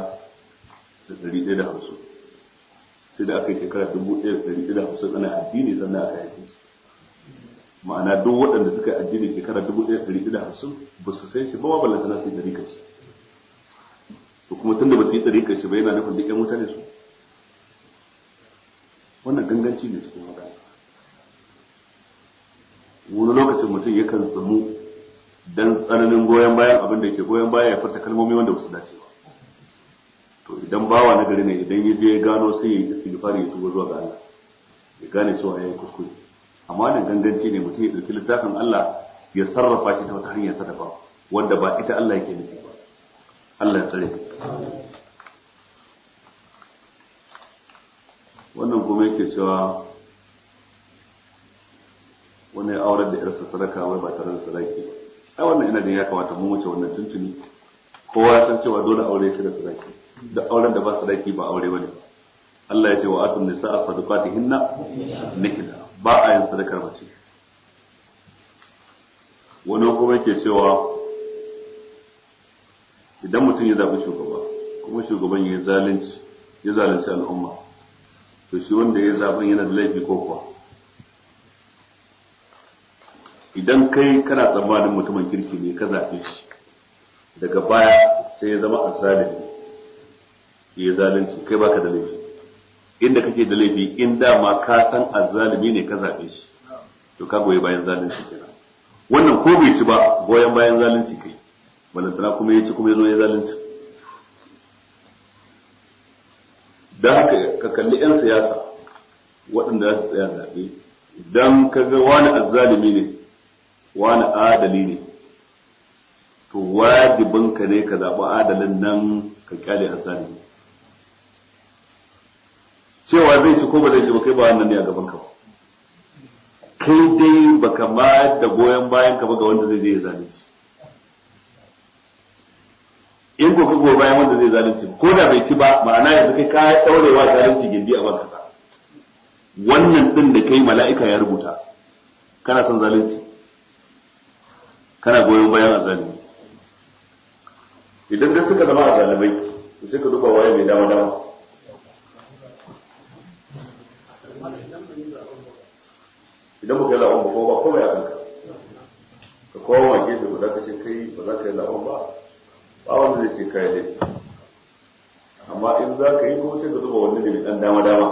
1150 sai da aka yi shekara 1150 ana addini sannan aka haife shi ma'ana duk waɗanda suka yi addini shekara 1150 ba su sai shi ba wa ballantana su yi tarika shi to kuma tunda ba su yi tarika shi ba yana nufin duk ƴan mutane su wannan ganganci ne cikin magana wani lokacin mutum yakan tsamu dan tsananin goyon bayan abin da yake goyon baya ya furta kalmomi wanda ba su dace ba to idan bawa na gari ne idan ya je ya gano sai ya yi istighfari ya tuba zuwa ga Allah ya gane cewa ya yi kuskure amma nan ganganci ne mutum ya ɗauki littafin Allah ya sarrafa shi ta wata hanyar ta daban wanda ba ita Allah yake nufi ba Allah ya tsare wannan kuma yake cewa wani auren da yarsa sadaka wai ba tare da sadaki ai wannan ina jin ya kamata mu wuce wannan tuntuni kowa ya san cewa dole aure shi da sadaki da auren da ba sadaki ba aure bane Allah ya ce wa atun nisaa sadaqatihinna nikla ba a yin sadakar mace wani kuma yake cewa idan mutum ya zaɓi shugaba kuma shugaban ya zalunci al'umma to shi wanda ya zaɓen yana da laifi ko kuwa idan kai kana tsammanin mutumin kirki ne ka zaɓe shi daga baya sai ya zama azzalimi ya zalunci kai baka da laifi inda kake da laifi in dama ka san azzalimi ne ka zaɓe shi to ka goyi bayan zalunci kenan wannan ko bai ci ba goyon bayan zalunci kai balantana kuma ya ci kuma ya zo ya zalunci don haka ka kalli 'yan siyasa waɗanda za su tsaya zaɓe idan ka ga wani azzalimi ne wani adali ne to wajibinka ne ka zaɓi adalin nan ka kyale azzalimi cewa zai ci ko ba zai ci ba kai ba wannan ne a gaban ka ba kai dai baka ma da goyon bayan ka ba ga wanda zai je ya zalunci in ko ka goyi bayan wanda zai zalunci ko da bai ci ba ma'ana yanzu kai ka daurewa zalunci gindi a banka wannan din da kai mala'ika ya rubuta kana son zalunci kana goyon bayan azalimi idan da suka zama azalimai to sai ka duba waye mai dama dama idan ba ka yi la'on ba ko ba komai a kanka ka koma gefe ba za ka ce kai ba za ka yi la'on ba ba wanda zai ce kai dai amma in za ka yi kuma sai ka zuba wani da mai dan dama dama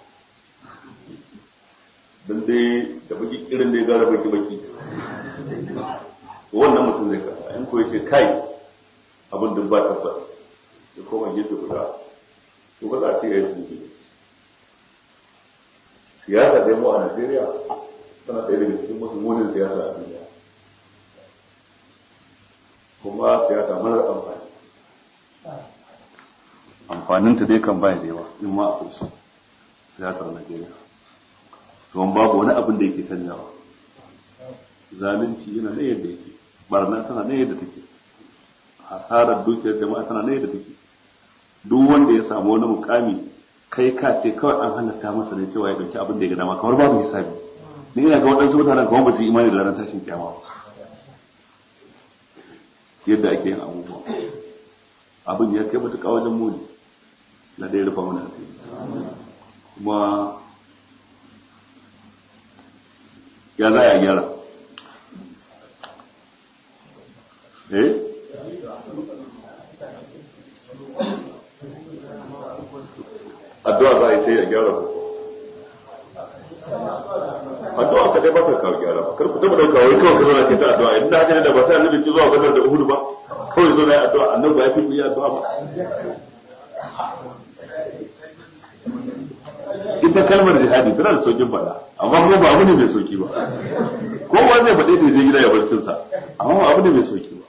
don dai da baki irin da ya gara baki baki wannan mutum zai kasa in ko ya ce kai abin da ba tabbas ya koma gefe guda to ba za a ce ya yi tsinki siyasa dai mu a Najeriya tana ɗaya daga cikin musulmanin siyasa a duniya kuma siyasa marar amfani amfaninta dai kan baya da yawa in ma akwai su siyasar Najeriya don babu wani abin da yake canjawa zalunci yana ne yadda yake barna tana ne yadda take hasarar dukiyar jama'a tana ne yadda take duk wanda ya samu wani mukami kai ka ce kawai an halatta masa ne cewa ya dauki abin da ya ga dama kamar babu hisabi ni ina ga waɗansu mutanen kamar ba su yi imani da ranar tashin kiyama yadda ake yin abubuwa abin ya kai matuƙa wajen muni na ɗaya rufa mana asiri kuma ya za a gyara addu'a za a yi sai a gyara ku addu'a ka dai ba ka kawo gyara ba kar ku taba dauka wai kawai ka zo na ke ta addu'a idan da haka da ba sai annabi ki zuwa gadar da Uhud ba kawai zo na yi addu'a annabi ba ya fi ku yi addu'a ba ita kalmar jihadi tana da saukin faɗa amma kuma ba abu ne mai sauki ba kowa zai faɗe ta je gida ya bar cinsa amma ba abu ne mai sauki ba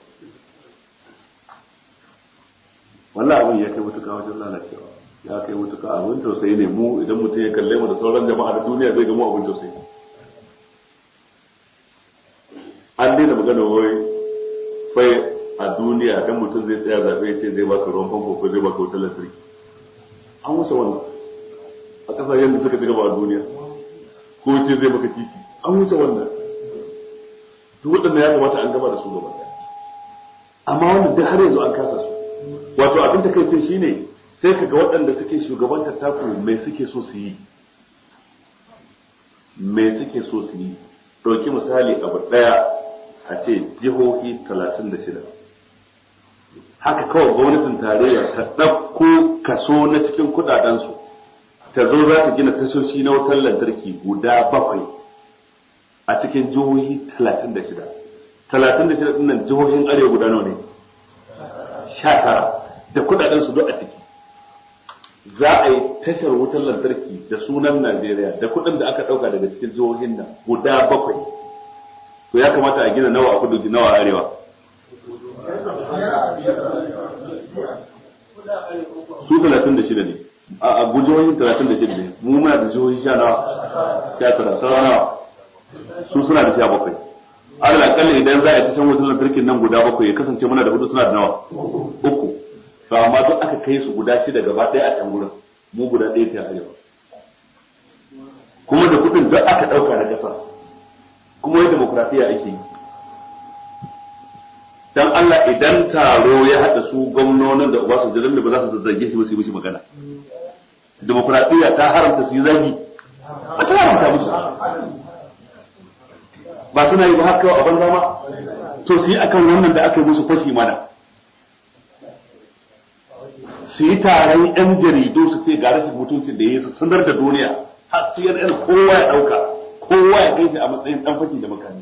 wallahi abin ya kai mutuka wajen lalacewa ya kai mutuka abin tausayi ne mu idan mutum ya kalle mu da sauran jama'a da duniya zai ga mu abin tausayi an daina magana wai fai a duniya dan mutum zai tsaya zabe ya ce zai baka ruwan famfo ko zai baka wutar lantarki an wuce wannan a kasashen da suka ci gaba a duniya ko ce zai maka titi an wuce wannan duk waɗanda ya kamata an gaba da su gaba amma wannan duk har yanzu an kasa su wato abin da kai ce shine sai kaga waɗanda suke shugabantar taku me suke so su yi ɗauki misali abu ɗaya a ce jihohi 36 haka kawai gwamnatin tarayya ta ɗauko kaso na cikin kuɗaɗensu ta zo za ta gina tashoshi na wutar lantarki guda 7 a cikin jihohi 36 ɗin nan jihohin arewa guda nawa ne 19 da kuɗaɗen su duk a ciki za a yi tashar wutar lantarki da sunan Najeriya da kuɗin da aka ɗauka daga cikin jihohin nan guda 7 to ya kamata a gina nawa a kudu nawa a arewa su 36 ne a gujihohin 36 ne mu muna da jihohi 19 sauran nawa su suna da 17 Allah kalli idan za a yi tashar wutar lantarkin nan guda 7 ya kasance muna da 4 suna da nawa 3 to amma duk aka kai su guda 6 gaba ɗaya a can gurin mu guda 1 ta arewa kuma da kuɗin duk aka ɗauka da ƙasa kuma yadda demokrafiya ake yi dan Allah idan taro ya haɗa su gwamnonin da Obasanjo da ba za su zage shi ba su yi mishi magana demokrafiya ta haramta su yi zagi ba ta haramta musu ba suna yi ba haka a banza ma to su yi akan wannan da aka yi musu fashi mana su yi taron yan jaridu su ce ga rashin mutuncin da ya yi su sanar da duniya har su yana kowa ya ɗauka kowa ya kai shi a matsayin ɗan fashi da makami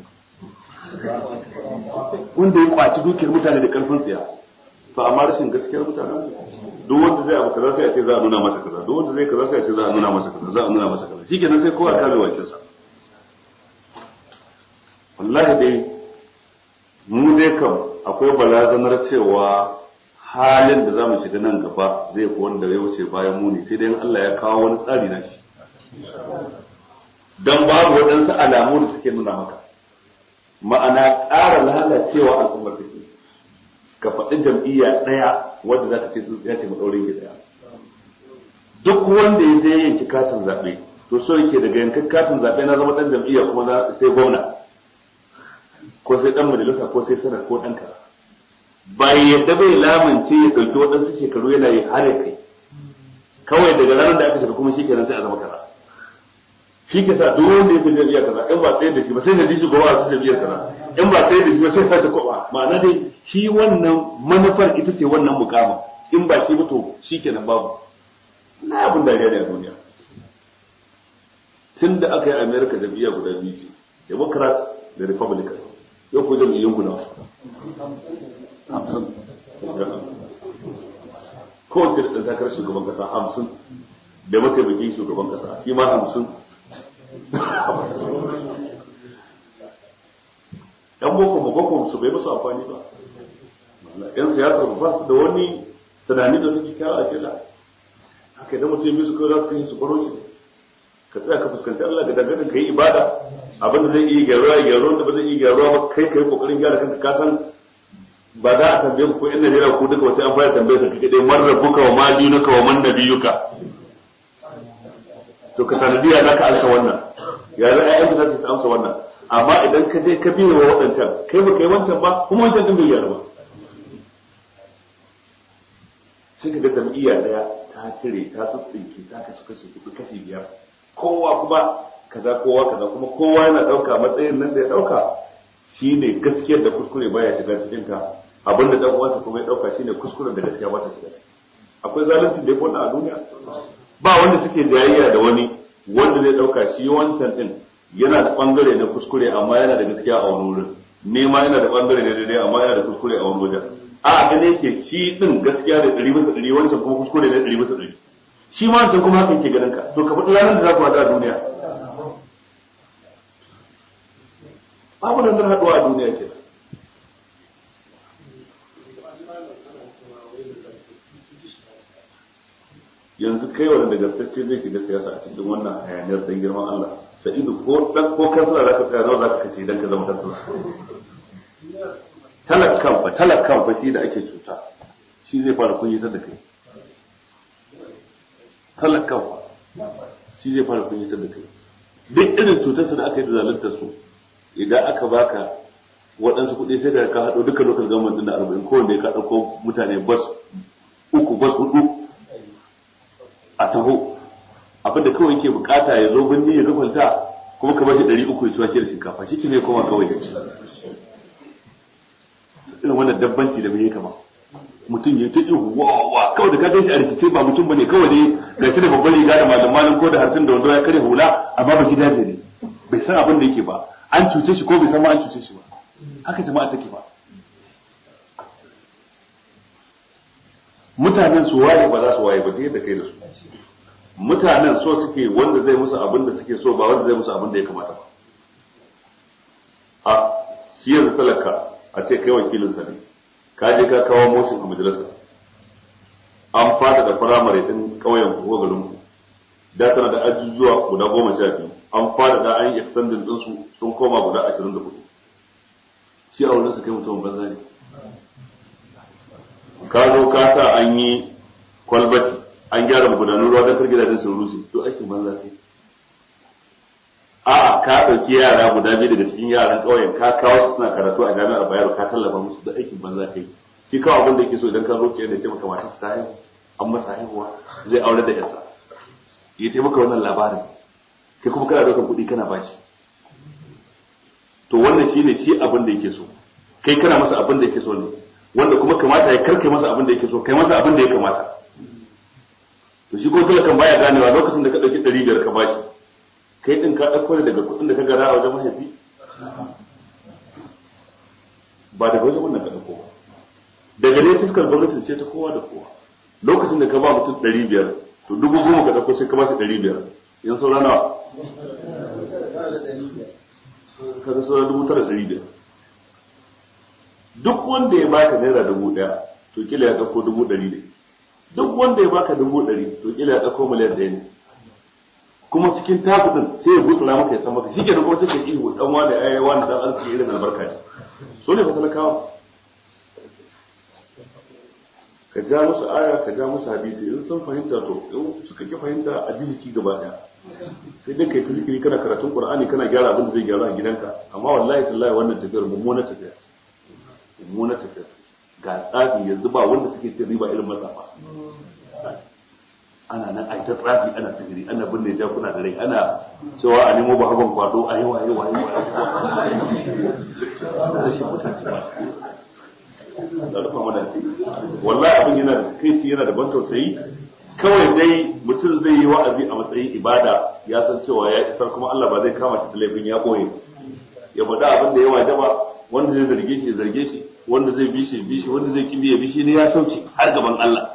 wanda ya kwaci dukiyar mutane da karfin tsiya to amma rashin gaskiyar mutane duk wanda zai abu kaza sai a ce za a nuna masa kaza duk wanda zai kaza sai a ce za a nuna masa kaza za a nuna masa kaza shikenan sai kowa kare wakinsa wallahi dai mu dai kam akwai barazanar cewa halin da zamu shiga nan gaba zai fi wanda ya wuce bayan mu ne sai dai Allah ya kawo wani tsari na shi dan babu waɗansu alamu da suke nuna maka ma'ana ƙara lalacewa al'ummar take ka faɗi jam'iyya ɗaya wadda za ta ce ya ce maɗaurin ki ɗaya duk wanda ya je yanki katin zaɓe to so yake daga yankan katin zaɓe na zama ɗan jam'iyya kuma sai gwamna ko sai ɗan majalisa ko sai sanar ko ɗan kaza bai yadda bai lamunce ya ɗauki waɗansu shekaru yana yi har ya kai kawai daga ranar da aka shiga kuma shi kenan sai a zama kaza shi ke sa duk wanda ya fi jami'a kaza in ba tsaye da shi ba sai na ji shi gowa a su jami'a kaza in ba tsaye da shi ba sai sace kwaba ma'ana dai shi wannan manufar ita ce wannan mukama in ba shi ba to shi kenan babu na abin dariya ne a duniya tun da aka yi america jami'a guda biyu ce democrat da republican yau ko jami'in guda 50 kowace da ɗan takarar shugaban kasa 50 da mataimakin shugaban kasa shi ma 50 yan boko su bai musu amfani ba yan siyasar ba su da wani tunani da suke kyawa a kila haka idan mutum biyu su kawai za su kai su baro shi ka tsaya ka fuskanci Allah ga dangane ka yi ibada abin da zai iya gyaruwa ya gyaruwa da ba zai iya gyaruwa ba kai ka yi kokarin gyara kanka ka san ba za a tambaye ku ko in Najeriya ku duka wasu an fara tambaye ka kake dai man rabbuka wa ma dinuka wa man nabiyuka to ka sanadiya za ka alka wannan ya za a yi za su amsa wannan amma idan ka je ka biyo wa waɗancan kai ba kai wancan ba kuma wancan ɗin bai gyara ba sai ka ga jam'iyya ɗaya ta cire ta tsitsinke ta kasu kashi 5 kowa kuma kaza kuma kowa yana ɗauka matsayin nan da ya ɗauka shine gaskiyar da kuskure baya shiga cikin ta abin da dan uwansa kuma ya dauka shine kuskuren da gaskiya ba ta shiga ciki. Akwai zalunci da ya wannan a duniya ba wanda suke jayayya da wani wanda zai dauka shi wancan din yana da bangare na kuskure amma yana da gaskiya a wani wurin, ne ma yana da bangare na daidai amma yana da kuskure a wani wajen. A gane yake shi din gaskiya da 100% wancan kuma kuskure da 100%. Shi ma wancan kuma haka yake ganin ka, to ka faɗi ranar da za ku haɗu a duniya. Babu nan zan haɗuwa a duniya ke. Yanzu kai wanda gaskacce zai shiga siyasa a cikin wannan hayaniyar dan girman Allah. Sa'idu ko kansila za ka tsaya nawa za ka kashe idan ka zama kansila. Talakkan fa shi da ake cuta shi zai fara kunyatar da kai. Talakkan shi zai fara kunyatar da kai. Duk irin cutarsu da aka yi da zaluntar su idan aka baka waɗansu kuɗi sai da ka haɗo duka local government ɗin da 40 kowanne ka ɗauko mutane bas 3 bas 4 a taho abinda kawai yake bukata ya zo birni ya gafalta kuma ka bashi 300 ya ci wake da shinkafa shi ke ne koma kawai ya ci irin wannan dabbanci da bai kama mutum ya ta ihu wa kawai da ka gan shi a rikice ba mutum bane kawai dai ga shi da babban riga da malamanin ko da harsun da wando ya kare hula amma ba gidaje ne bai san abin da yake ba an cuce shi ko bai san ma an cuce shi ba haka jama'a take ba mutanen su waye ba za su waye ba sai da kai da su mutanen so suke wanda zai musu abin da suke so ba wanda zai musu abin da ya kamata ba a shi yanzu talaka a ce kai wakilin sa ne ka je ka kawo motion a majalisa an fata da firamare din kauyen ko garin ku da tana da ajujuwa guda 12 an fata da an yi extending din su sun koma guda 24 shi a wurin su kai mutum banza ne ka zo ka sa an yi kwalbati an gyara magudanun ruwa don kar gidajen sun rushe to aikin banza sai a'a ka ɗauki yara guda 2 daga cikin yaran ƙauyen ka kawo su suna karatu a jami'ar Bayero ka tallafa musu da aikin banza kai shi kawai abin da yake so idan ka roƙe da ce maka mata ta haihu an masa haihuwa zai aure da yarsa ya taimaka wannan labarin kai kuma kana ɗaukar kuɗi kana bashi to wannan shine shi abin da yake so kai kana masa abin da yake so ne wanda kuma kamata ya karkai masa abin da yake so kai masa abin da ya kamata to shi ko talakan baya ganewa lokacin da ka dauki 500 ka bashi kai din ka dauko ne daga kudin da ka gara a wajen mahaifi ba daga wajen wannan ka dauko daga ne fiskar gwamnati ce ta kowa da kowa lokacin da ka ba mutum 500 to 10,000 ka dauko sai ka bashi 500 yan saura nawa ka ga saura 9,500 duk wanda ya baka naira 1,000 to kila ya dauko 100 ne duk wanda ya baka 100 to kila ya dauko miliyan 1 ne kuma cikin takudin sai ya gutsura maka ya san maka shi kenan kuma sai ka ihu dan wani ai wani dan arziki irin albarka ne so ne fa talakawa ka ja musu aya ka ja musu hadisi in sun fahimta to in suka ki fahimta a jiki gaba daya sai dai kai zikiri kana karatun qur'ani kana gyara abin da zai gyara a gidanka amma wallahi tallahi wannan tafiyar mummuna tafiya ga tsafi yanzu ba wanda suke cin riba irin matsafa ana nan ai ta tsafi ana sihiri ana binne jakuna da rai ana cewa a nemo ba haban kwado a yawa shi mutane da rufa mana wallahi abin yana da kai yana da ban tausayi kawai dai mutum zai yi wa'azi a matsayin ibada ya san cewa ya isar kuma Allah ba zai kama shi da laifin ya boye ya faɗa abin da ya wajaba wanda zai zarge shi wanda zai bi shi wanda zai kibi ya bi shi ne ya sauke har gaban Allah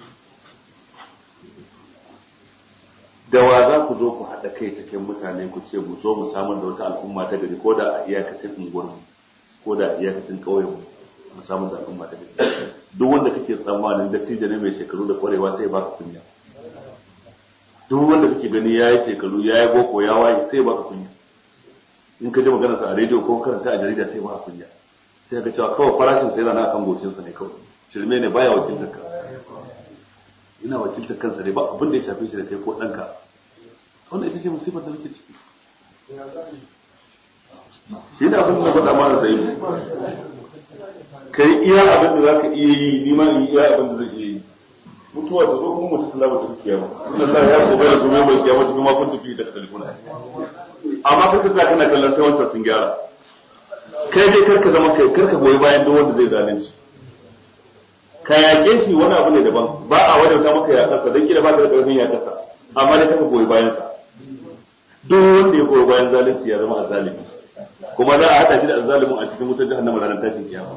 da wa za ku zo ku haɗa kai cikin mutane ku ce mu zo mu samar da wata al'umma ta gari ko da a iyakacin unguwarmu ko da a iyakacin ƙauyenmu mu samar da al'umma ta gari duk wanda kake tsammanin dattijo ne mai shekaru da kwarewa sai baka kunya duk wanda kake gani yayi shekaru yayi boko ya waye sai baka kunya in ka ji maganar sa a rediyo ko karanta a jarida sai baka kunya sai ka cewa kawai farashin sai yana kan gocin sa ne kawai shirme ne baya wakiltar ka ina wakiltar kansa ne ba abin da ya shafe shi da kai ko danka wannan ita ce musibar da muke ciki shi da abin da faɗa mana sai kai iya abin da zaka iya yi ni ma iya abin da zai iya yi mutuwa ta zo kuma mutu talaba ta kiyama Allah ya gobe da gobe mai kiyama kuma kun tafi da kalkuna amma karka sa kana kallon sai wancan sun gyara kai dai karka zama kai karka goyi bayan duk wanda zai zalunci ka yaƙe shi wani abu ne daban ba a wadauta maka yaƙarsa don kila ba ka da ƙarfin yaƙarsa amma dai kaka goyi bayansa duk wanda ya goyi bayan zalunci ya zama azzalimi kuma za a haɗa shi da azzalimin a cikin wutar jahannama ranar tashin kiyama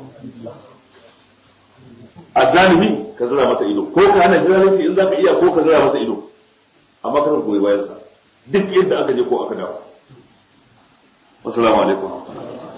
azzalimi ka zura masa ido ko ka hana shi zalunci in za ka iya ko ka zura masa ido amma kaka goyi bayansa duk yadda aka je ko aka dawo. Assalamu alaikum.